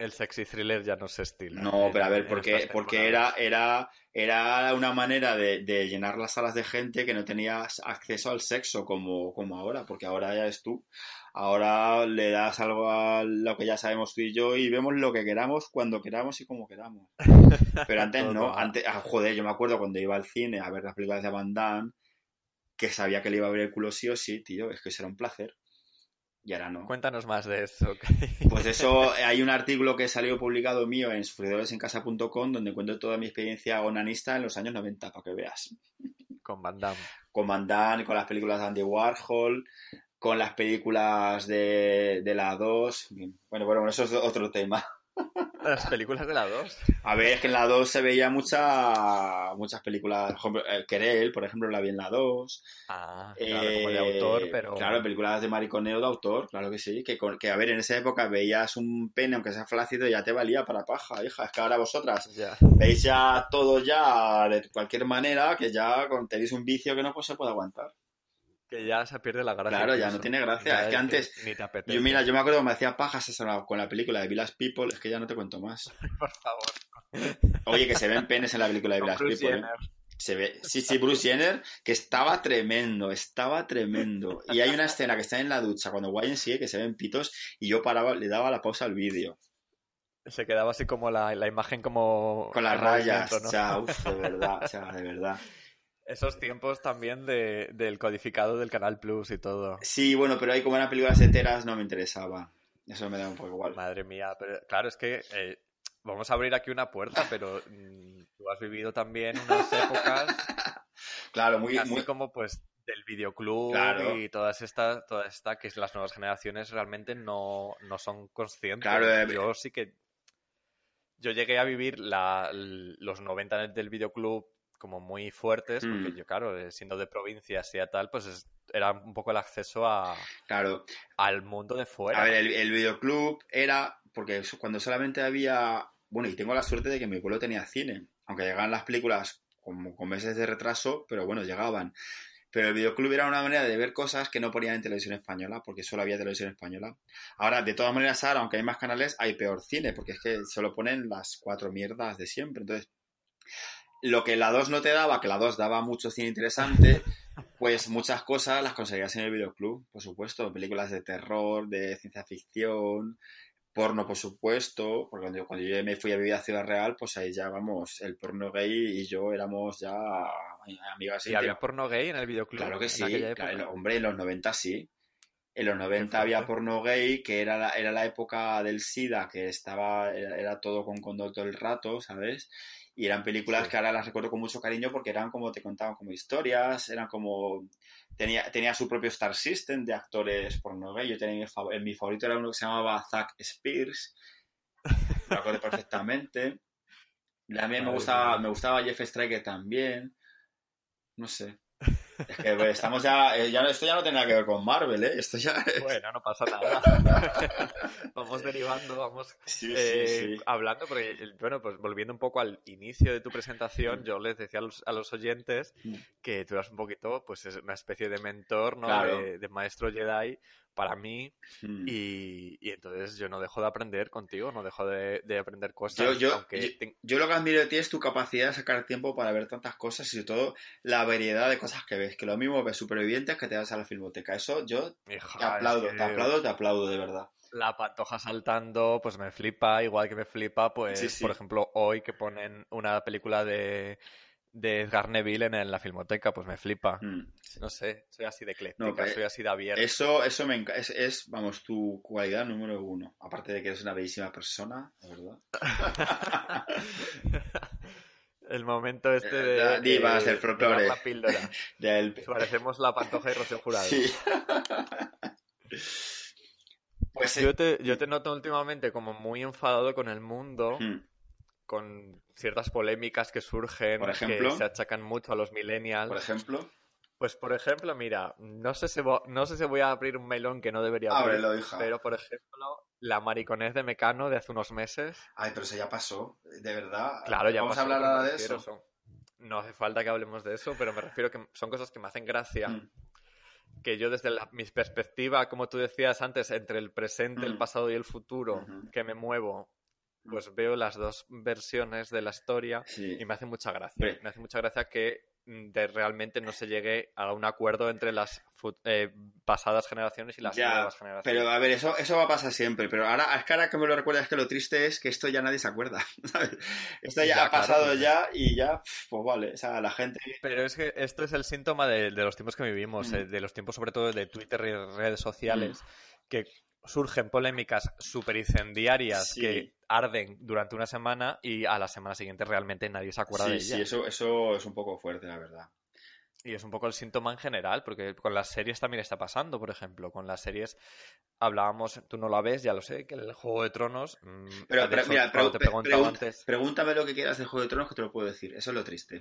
el sexy thriller ya no se estila. No, en- pero a ver, en porque, estas porque era, temporadas. era, era una manera de, de llenar las salas de gente que no tenía acceso al sexo como, como ahora, porque ahora ya es tú. Ahora le das algo a lo que ya sabemos tú y yo y vemos lo que queramos, cuando queramos y como queramos. Pero antes Todo, no, ah. antes, ah, joder, yo me acuerdo cuando iba al cine a ver las películas de Van Damme, que sabía que le iba a ver el culo sí o sí, tío, es que eso era un placer. Y ahora no. Cuéntanos más de eso. Pues eso, hay un artículo que salió publicado mío en sufridores en casa punto com donde cuento toda mi experiencia onanista en los años noventa, para que veas. Con Van Damme. Con Van Damme, con las películas de Andy Warhol, con las películas de, de la dos. Bien. Bueno, bueno, eso es otro tema. Las películas de la dos. A ver, es que en la dos se veía mucha, muchas películas. Por ejemplo, eh, Querel, por ejemplo, la vi en la dos. Ah, claro, como de autor, Eh, pero... Claro, películas de mariconeo de autor, claro que sí. Que, con- que, a ver, en esa época veías un pene, aunque sea flácido, ya te valía para paja, hija. Es que ahora vosotras Ya. veis ya todo ya de cualquier manera, que ya con- tenéis un vicio que no pues, se puede aguantar. Que ya se pierde la gracia. Claro, ya no incluso. tiene gracia. Ya Es que antes, Ni te apetece. yo mira, yo me acuerdo que me hacía pajas esa- con la película de Village People, es que ya no te cuento más. Por favor. Oye, que se ven penes en la película de Con Village Bruce People, ¿eh? Jenner. Se ve, sí, sí, Bruce Jenner, que estaba tremendo, estaba tremendo. Y hay una escena que está en la ducha cuando Wayne sigue que se ven pitos y yo paraba, le daba la pausa al vídeo. Se quedaba así como la, la imagen como... Con las en rayas, movimiento, ¿no? chao, uf, de verdad, o sea, de verdad. Esos tiempos también de, del codificado del Canal Plus y todo. Sí, bueno, pero ahí como eran películas enteras no me interesaba. Eso me da un poco igual. Madre mía, pero claro, es que eh, vamos a abrir aquí una puerta, pero mm, tú has vivido también unas épocas Claro, muy, así muy, como pues del videoclub Claro. y todas estas, toda esta que las nuevas generaciones realmente no, no son conscientes. Claro, eh, Yo sí que yo llegué a vivir la, l- los noventa del videoclub como muy fuertes, porque Mm. yo, claro, eh, siendo de provincias y a tal, pues es- era un poco el acceso a, claro. al mundo de fuera. A ver, el, el videoclub era, porque eso- cuando solamente había, bueno, y tengo la suerte de que mi pueblo tenía cine, aunque llegaban las películas como con meses de retraso, pero bueno, llegaban. Pero el videoclub era una manera de ver cosas que no ponían en televisión española, porque solo había televisión española. Ahora, de todas maneras, ahora, aunque hay más canales, hay peor cine, porque es que solo ponen las cuatro mierdas de siempre. Entonces, lo que la dos no te daba, que la dos daba mucho cine interesante, pues muchas cosas las conseguías en el videoclub, por supuesto. Películas de terror, de ciencia ficción, porno, por supuesto. Porque cuando yo, cuando yo me fui a vivir a Ciudad Real, pues ahí ya, vamos, el porno gay y yo éramos ya amigas ¿Y había íntimas. porno gay en el videoclub? Claro que en sí, aquella claro, época? hombre, en los noventa sí. En los noventa fuerte. había porno gay, que era la, era la época del SIDA, que estaba, era, era todo con condón todo el rato, ¿sabes? Y eran películas Sí. que ahora las recuerdo con mucho cariño porque eran como, te contaban como historias, eran como... Tenía, tenía su propio Star System de actores porno gay. Yo tenía mi, fav- mi favorito era uno que se llamaba Zack Spears, lo acuerdo perfectamente. También me Madre gustaba, mía. me gustaba Jeff Striker también. No sé. Es que pues, estamos ya, eh, ya... Esto ya no tiene nada que ver con Marvel, ¿eh? Esto ya... Bueno, no pasa nada. Vamos derivando, vamos Sí, eh, sí, sí. hablando, porque, el- bueno, pues volviendo un poco al inicio de tu presentación, Mm. yo les decía a los, a los oyentes Mm. que tú eras un poquito, pues es una especie de mentor, ¿no? Claro. De, de maestro Jedi para mí, Mm. y, y entonces yo no dejo de aprender contigo, no dejo de, de aprender cosas, Yo, yo, aunque... yo, ten- yo lo que admiro de ti es tu capacidad de sacar tiempo para ver tantas cosas y sobre todo la variedad de cosas que ves. Que lo mismo ves Supervivientes que te vas a la filmoteca. Eso yo Hija, te es aplaudo, que te aplaudo, te aplaudo, de verdad. la Pantoja saltando, pues me flipa, igual que me flipa, pues, Sí, sí. por ejemplo, hoy que ponen una película de, de Edgar Neville en, en la filmoteca, pues me flipa. Mm. No sé, soy así de ecléctica, No, pues, soy así de abierto. Eso, eso me enca- es, es, vamos, tu cualidad número uno. Aparte de que eres una bellísima persona, de verdad. El momento este Eh, de, da- divas de- del de folclore. dar la píldora. Del... Parecemos la Pantoja y Rocío Jurado. Sí. Pues Yo te, yo te noto últimamente como muy enfadado con el mundo, mm, con ciertas polémicas que surgen, Por ejemplo. que se achacan mucho a los millennials. por ejemplo, Pues, por ejemplo, mira, no sé si, vo- no sé si voy a abrir un melón que no debería abrir, ábrelo, hija. pero, por ejemplo, la mariconez de Mecano de hace unos meses. Ay, pero eso ya pasó, de verdad. Claro, ya Vamos pasó, a hablar pero me ahora de refiero, eso. son- no hace falta que hablemos de eso, pero me refiero que son cosas que me hacen gracia. Mm, Que yo desde la- mi perspectiva, como tú decías antes, entre el presente, el Mm. pasado y el futuro, Ujú. que me muevo, pues veo las dos versiones de la historia Sí. y me hace mucha gracia. Hombre. Me hace mucha gracia que mm, de realmente no se llegue a un acuerdo entre las fu- eh, pasadas generaciones y las Ya, nuevas generaciones. pero a ver, eso, eso va a pasar siempre. Pero ahora, es que ahora que me lo recuerdas, es que lo triste es que esto ya nadie se acuerda, ¿sabes? Esto ya, Ya, ha claro, pasado pues, ya y ya, pues vale. O sea, la gente... Pero es que esto es el síntoma de, de los tiempos que vivimos, Mm. eh, de los tiempos sobre todo de Twitter y redes sociales, que surgen polémicas súper incendiarias Sí. que arden durante una semana y a la semana siguiente realmente nadie se acuerda Sí, de sí, ellas. eso, eso es un poco fuerte, la verdad. Y es un poco el síntoma en general, porque con las series también está pasando, por ejemplo. Con las series hablábamos, tú no la ves, ya lo sé, que el Juego de Tronos... mm, Pero, de pero hecho, mira, cuando pre- te preguntaba pregun- antes... pregúntame lo que quieras del Juego de Tronos que te lo puedo decir. Eso es lo triste.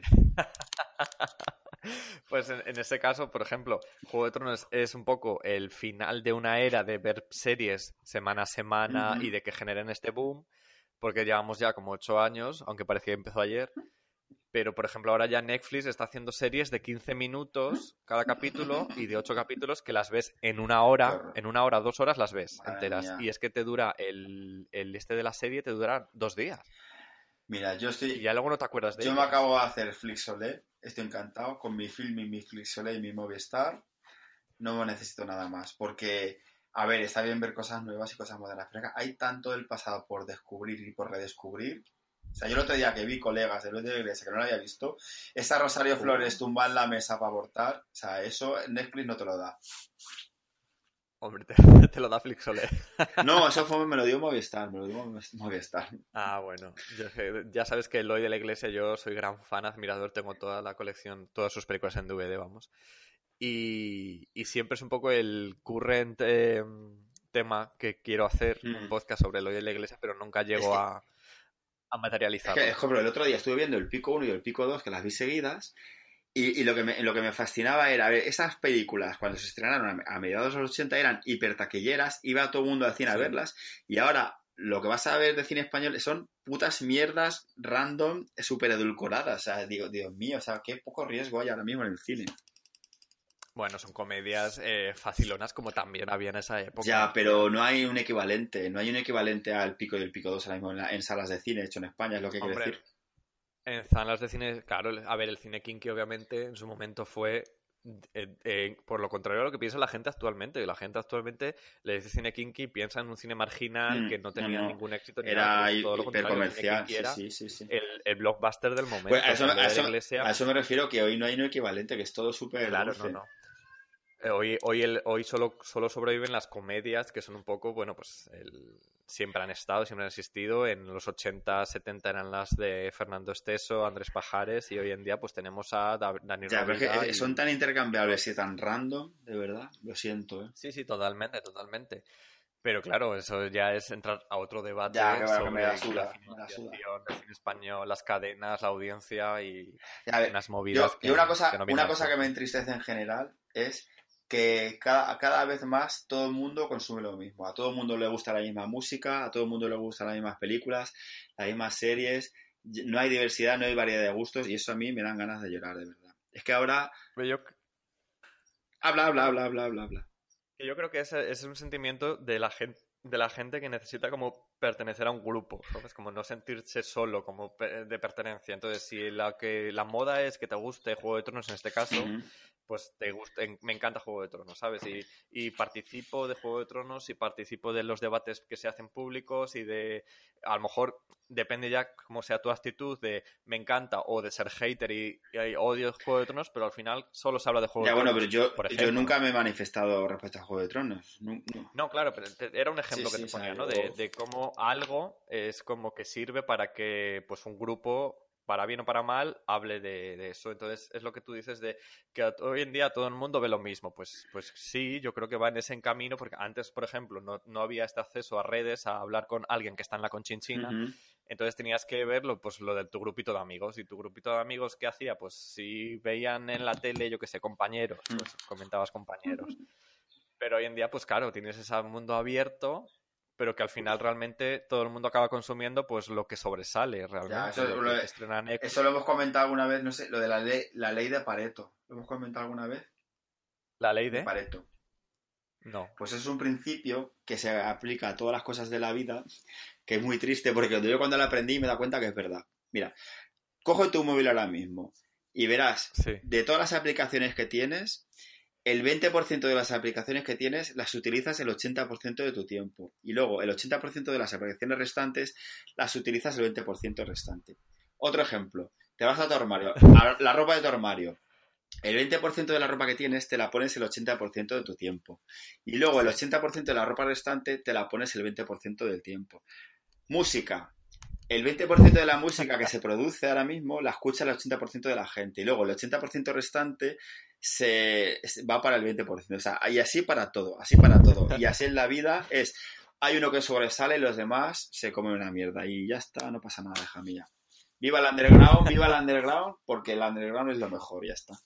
Pues en, en ese caso, por ejemplo, Juego de Tronos es un poco el final de una era de ver series semana a semana Ujú. y de que generen este boom, porque llevamos ya como ocho años, aunque parecía que empezó ayer. Pero, por ejemplo, ahora ya Netflix está haciendo series de quince minutos cada capítulo y de ocho capítulos que las ves en una Qué hora, horror. en una hora, dos horas las ves Madre enteras. mía. Y es que te dura el, el este de la serie, te dura dos días. Mira, yo Y estoy... ya luego no te acuerdas de Yo me ellas. acabo de hacer Flixolé. Estoy encantado con mi film y mi Flixolé y mi Movistar. No necesito nada más. Porque, a ver, está bien ver cosas nuevas y cosas modernas. Pero hay tanto del pasado por descubrir y por redescubrir. O sea, yo el otro día que vi colegas de Luis de la Iglesia que no lo había visto, esa Rosario Flores tumbada en la mesa para abortar, o sea, eso Netflix no te lo da. Hombre, te, te lo da Flixolé. No, eso fue, me lo dio Movistar, me lo dio Movistar. Ah, bueno. Yo sé- ya sabes que Eloy de la Iglesia, yo soy gran fan, admirador, tengo toda la colección, todas sus películas en D V D, vamos. Y, y siempre es un poco el current eh, tema que quiero hacer, un Mm. podcast sobre Eloy de la Iglesia, pero nunca llego que- a, a Es materializarlo. que, es como el otro día estuve viendo el Pico uno y el Pico dos, que las vi seguidas, y, y lo, que me, lo que me fascinaba era ver esas películas, cuando se estrenaron a, a mediados de los ochenta, eran hipertaquilleras, iba todo el mundo al cine a Sí. verlas, y ahora lo que vas a ver de cine español son putas mierdas random, súper edulcoradas. O sea, digo, Dios mío, o sea, qué poco riesgo hay ahora mismo en el cine. Bueno, son comedias eh, facilonas como también había en esa época. Ya, pero no hay un equivalente, no hay un equivalente al Pico y el Pico dos ahora mismo en, la- en salas de cine, hecho en España, es lo que quiero Hombre, decir. en salas de cine, claro, a ver, el cine kinky obviamente en su momento fue, eh, eh, por lo contrario a lo que piensa la gente actualmente. La gente actualmente le dice cine kinky y piensa en un cine marginal Mm, que no no, tenía no. ningún éxito ni nada, Era pues todo lo contrario, el cine hipercomercial, kinky sí, era sí, sí, sí. el, el blockbuster del momento. Pues a eso, o sea, lo a de la eso- Iglesia, a eso me refiero, que hoy no hay un equivalente, que es todo súper claro, dulce. no, no. Eh, Hoy, hoy, el, hoy solo, solo sobreviven las comedias, que son un poco, bueno, pues el- siempre han estado, siempre han existido. En los ochenta, setenta eran las de Fernando Esteso, Andrés Pajares, y hoy en día pues tenemos a Da- Dani Ya, pero es Rovira que eh, y- son tan intercambiables y tan random, de verdad, lo siento, ¿eh? Sí, sí, totalmente, totalmente. Pero claro, eso ya es entrar a otro debate Ya, que va, que sobre me la suda, la me la financiación suda. del cine español, las cadenas, la audiencia y Ya, a ver, unas yo, movidas que, yo una cosa, que no vienen una al cosa que caso. me entristece en general es que cada, cada vez más todo el mundo consume lo mismo. A todo el mundo le gusta la misma música, a todo el mundo le gustan las mismas películas, las mismas series. No hay diversidad, no hay variedad de gustos y eso a mí me dan ganas de llorar, de verdad. Es que ahora... Pero yo, Habla, habla, habla, habla, habla, habla. que yo creo que ese, ese es un sentimiento de la gente, de la gente que necesita como pertenecer a un grupo, ¿sabes? Como no sentirse solo, como pe- de pertenencia. Entonces, si la que la moda es que te guste Juego de Tronos en este caso, Ujú. pues te gusta, en- me encanta Juego de Tronos, ¿sabes? Y, y participo de Juego de Tronos y participo de los debates que se hacen públicos y de, a lo mejor, depende ya cómo sea tu actitud de me encanta o de ser hater y, y odio Juego de Tronos, pero al final solo se habla de Juego Ya, de bueno, Tronos. pero yo, por yo ejemplo. nunca me he manifestado respecto a Juego de Tronos. Nu- no. No, claro, pero te- era un ejemplo Sí, que sí, te o sea, ponía, ¿no? yo- De, de cómo algo es como que sirve para que pues un grupo, para bien o para mal, hable de, de eso. Entonces, es lo que tú dices de que a- hoy en día todo el mundo ve lo mismo. Pues, pues sí, yo creo que va en ese camino, porque antes, por ejemplo, no, no había este acceso a redes, a hablar con alguien que está en la conchinchina. Ujú. Entonces tenías que verlo, pues lo de tu grupito de amigos. Y tu grupito de amigos, ¿qué hacía? Pues si veían en la tele, yo qué sé, compañeros, pues comentabas compañeros. Pero hoy en día, pues claro, tienes ese mundo abierto, pero que al final realmente todo el mundo acaba consumiendo pues lo que sobresale realmente. Ya, eso, lo lo, que te estrena Netflix. eso lo hemos comentado alguna vez, no sé, lo de la ley, la ley de Pareto. ¿Lo hemos comentado alguna vez? La ley De de... Pareto. No. Pues es un principio que se aplica a todas las cosas de la vida, que es muy triste porque yo cuando lo aprendí me he dado cuenta que es verdad. Mira, coge tu móvil ahora mismo y verás, Sí. de todas las aplicaciones que tienes, el veinte por ciento de las aplicaciones que tienes las utilizas el ochenta por ciento de tu tiempo. Y luego el ochenta por ciento de las aplicaciones restantes las utilizas el veinte por ciento restante. Otro ejemplo, te vas a tu armario, a la ropa de tu armario. El veinte por ciento de la ropa que tienes te la pones el ochenta por ciento de tu tiempo. Y luego el ochenta por ciento de la ropa restante te la pones el veinte por ciento del tiempo. Música. El veinte por ciento de la música que se produce ahora mismo la escucha el ochenta por ciento de la gente. Y luego el ochenta por ciento restante se va para el veinte por ciento. O sea, y así para todo, así para todo. Y así en la vida es, hay uno que sobresale y los demás se comen una mierda. Y ya está, no pasa nada, hija mía. Viva el underground, viva el underground, porque el underground es lo mejor, ya está.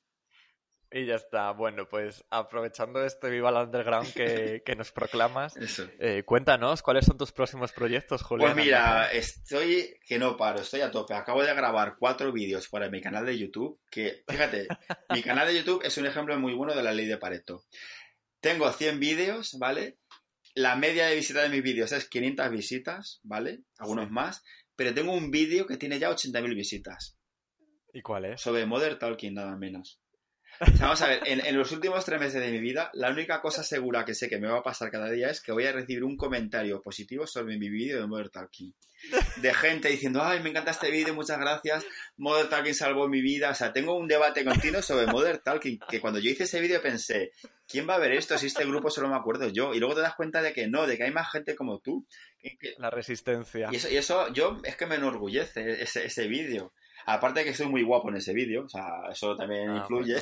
Y ya está. Bueno, pues aprovechando este Viva el Underground que, que nos proclamas, Eso. eh, cuéntanos, ¿cuáles son tus próximos proyectos, Julián? Pues mira, estoy que no paro, estoy a tope. Acabo de grabar cuatro vídeos para mi canal de YouTube, que, fíjate, mi canal de YouTube es un ejemplo muy bueno de la ley de Pareto. Tengo cien vídeos, ¿vale? La media de visita de mis vídeos es quinientas visitas, ¿vale? Algunos Sí. más, pero tengo un vídeo que tiene ya ochenta mil visitas. ¿Y cuál es? Sobre Modern Talking, nada menos. O sea, vamos a ver, en, en los últimos tres meses de mi vida, la única cosa segura que sé que me va a pasar cada día es que voy a recibir un comentario positivo sobre mi vídeo de Modern Talking. De gente diciendo, ay, me encanta este vídeo, muchas gracias, Modern Talking salvó mi vida. O sea, tengo un debate continuo sobre Modern Talking, que cuando yo hice ese vídeo pensé, ¿quién va a ver esto si este grupo solo me acuerdo yo? Y luego te das cuenta de que no, de que hay más gente como tú. Que- que- La resistencia. Y eso, y eso yo, es que me enorgullece ese, ese vídeo. Aparte de que soy muy guapo en ese vídeo, o sea, eso también Ah, influye.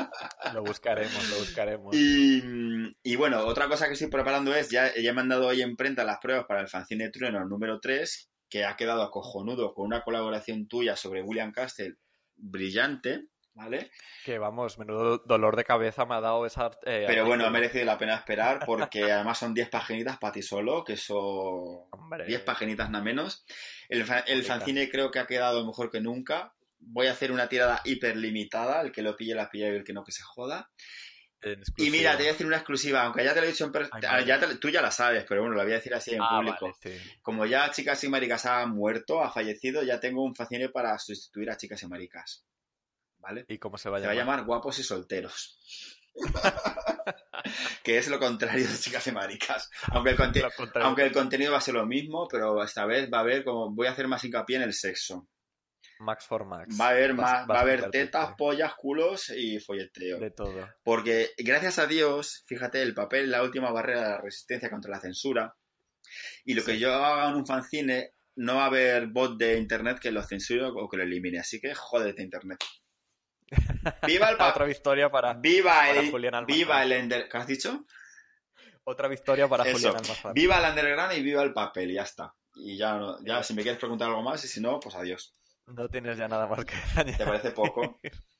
Lo buscaremos, lo buscaremos. Y, y bueno, otra cosa que estoy preparando es, ya, ya me han dado hoy en prenda las pruebas para el fanzine Trueno número tres, que ha quedado cojonudo con una colaboración tuya sobre William Castle brillante, ¿vale? Que vamos, menudo dolor de cabeza me ha dado esa... eh, Pero bueno, ha artículo. merecido la pena esperar porque además son diez paginitas para ti solo, que son Hombre. diez paginitas nada menos. El, fa- el Bonitas. fanzine creo que ha quedado mejor que nunca. Voy a hacer una tirada hiper limitada, el que lo pille la pilla y el que no que se joda. En Y exclusiva. mira, te voy a decir una exclusiva, aunque ya te lo he dicho en per- Ay, madre. ya te- tú ya la sabes, pero bueno, la voy a decir así en Ah, público. vale, sí. Como ya Chicas y Maricas ha muerto, ha fallecido, ya tengo un fanzine para sustituir a Chicas y Maricas. ¿Vale? ¿Y cómo se va a Se va a llamar? llamar Guapos y Solteros. Que es lo contrario de Chicas y Maricas. Aunque el, conte- Lo contrario. aunque el contenido va a ser lo mismo, pero esta vez va a haber como voy a hacer más hincapié en el sexo. Max for Max. Va a haber Vas- más, vas va a haber convertirte tetas, pollas, culos y folleteo. De todo. Porque gracias a Dios, fíjate, el papel es la última barrera de la resistencia contra la censura. Y lo que yo haga en un fanzine, no va a haber bot de internet que lo censure o que lo elimine. Así que jódete internet. ¡Viva el Otra papel! victoria para... ¡Viva para el, Julián Almazán. viva el ender... ¿Qué has dicho? Otra victoria para Eso. Julián Almazán. Viva el underground y viva el papel, y ya está. Y ya, no- ya si me quieres preguntar algo más, y si no, pues adiós. No tienes ya nada más que añadir. ¿Te parece poco?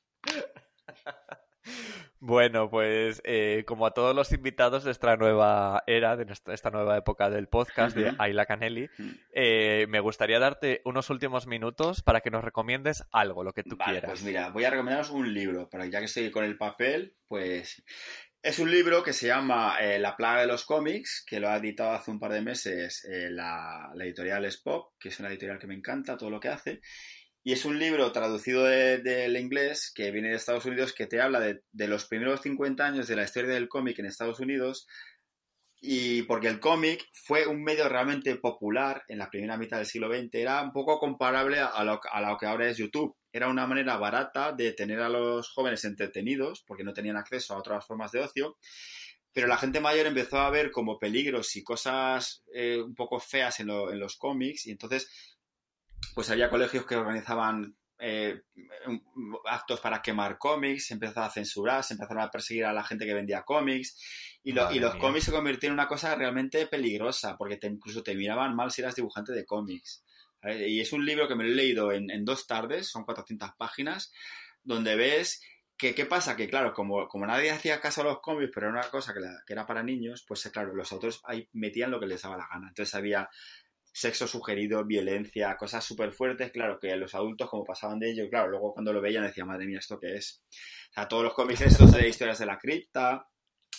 Bueno, pues eh, como a todos los invitados de esta nueva era, de nuestra- esta nueva época del podcast de Ujú. Ayla Canelli, Ujú. eh, me gustaría darte unos últimos minutos para que nos recomiendes algo, lo que tú Vale, quieras. pues mira, voy a recomendaros un libro, para ya que estoy con el papel, pues es un libro que se llama eh, La plaga de los cómics, que lo ha editado hace un par de meses eh, la, la editorial Spop, que es una editorial que me encanta todo lo que hace. Y es un libro traducido de- del inglés que viene de Estados Unidos que te habla de, de los primeros cincuenta años de la historia del cómic en Estados Unidos. Y porque el cómic fue un medio realmente popular en la primera mitad del siglo veinte, era un poco comparable a lo, a lo que ahora es YouTube. Era una manera barata de tener a los jóvenes entretenidos porque no tenían acceso a otras formas de ocio. Pero la gente mayor empezó a ver como peligros y cosas eh, un poco feas en, lo- en los cómics y entonces pues había colegios que organizaban eh, actos para quemar cómics, se empezó a censurar, se empezaron a perseguir a la gente que vendía cómics y, lo- Madre y los mía. cómics se convirtieron en una cosa realmente peligrosa porque te, incluso te miraban mal si eras dibujante de cómics. ¿Vale? Y es un libro que me lo he leído en, en dos tardes, son cuatrocientas páginas, donde ves que qué pasa, que claro, como, como nadie hacía caso a los cómics, pero era una cosa que, la- que era para niños, pues claro, los autores ahí metían lo que les daba la gana. Entonces había sexo sugerido, violencia, cosas súper fuertes, claro, que los adultos como pasaban de ello, claro, luego cuando lo veían decían, madre mía, ¿esto qué es? O sea, todos los cómics estos de historias de la cripta,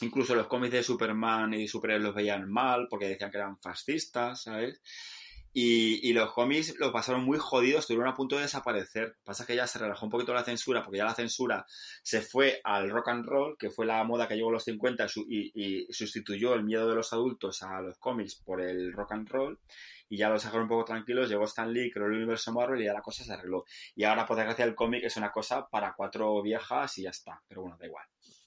incluso los cómics de Superman y superhéroes los veían mal porque decían que eran fascistas, ¿sabes? Y, y los cómics los pasaron muy jodidos, estuvieron a punto de desaparecer. Pasa que ya se relajó un poquito la censura, porque ya la censura se fue al rock and roll, que fue la moda que llegó a los cincuenta y, y sustituyó el miedo de los adultos a los cómics por el rock and roll. Y ya los dejaron un poco tranquilos, llegó Stan Lee, creó el universo Marvel y ya la cosa se arregló. Y ahora, por desgracia, el cómic es una cosa para cuatro viejas y ya está. Pero bueno, da igual.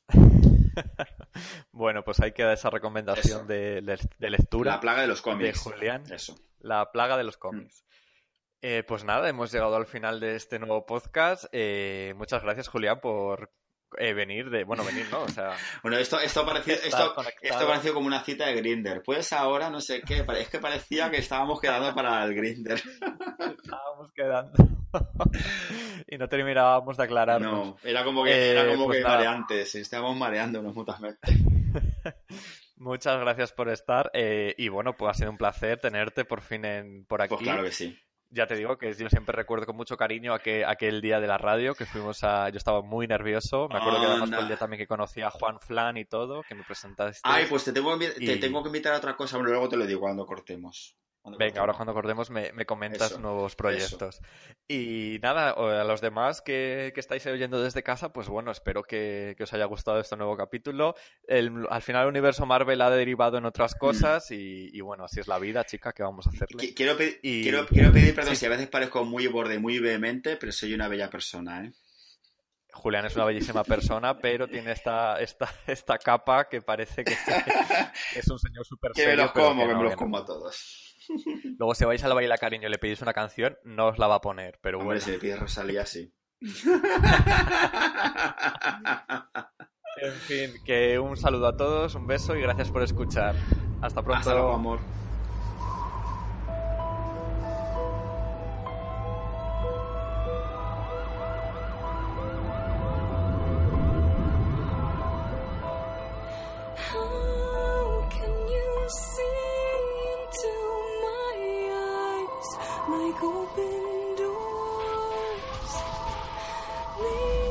Bueno, pues ahí queda esa recomendación de, de, de lectura. La plaga de los cómics. De Julián. Eso. La plaga de los cómics. Mm. Eh, pues nada, hemos llegado al final de este nuevo podcast. Eh, muchas gracias, Julián, por eh, venir de... Bueno, venir, ¿no? O sea... bueno, esto, esto, pareció, esto, esto pareció como una cita de Grindr. Pues ahora, no sé qué, es que parecía que estábamos quedando para el Grindr. Estábamos quedando. Y no terminábamos de aclararnos. No, era como que, eh, era como pues que nada. mareantes. Estábamos mareándonos mutuamente. Muchas gracias por estar eh, y bueno, pues ha sido un placer tenerte por fin en, por aquí. Pues claro que sí. Ya te digo que yo siempre recuerdo con mucho cariño aquel, aquel día de la radio que fuimos a... Yo estaba muy nervioso, me acuerdo oh, que además no. fue el día también que conocí a Juan Flan y todo, que me presentaste. Ay, pues te tengo, te y... tengo que invitar a otra cosa, bueno, luego te lo digo cuando cortemos. Venga, cortemos. Ahora cuando acordemos me, me comentas eso, nuevos proyectos. Eso. Y nada, a los demás que, que estáis oyendo desde casa, pues bueno, espero que, que os haya gustado este nuevo capítulo. El, al final el universo Marvel ha derivado en otras cosas mm. y, y bueno, así es la vida, chica, que vamos a hacerle. Quiero, pe y... quiero, quiero pedir perdón sí. si a veces parezco muy borde, muy vehemente, pero soy una bella persona, ¿eh? Julián es una bellísima persona, pero tiene esta, esta, esta capa que parece que es un señor súper serio. Que me los como, que, que no, me los que como no. a todos. Luego, si vais al Baila Cariño y le pedís una canción, no os la va a poner, pero Hombre, bueno. si le pides Rosalía, sí. En fin, que un saludo a todos, un beso y gracias por escuchar. Hasta pronto. Hasta luego, amor. Like open doors, leave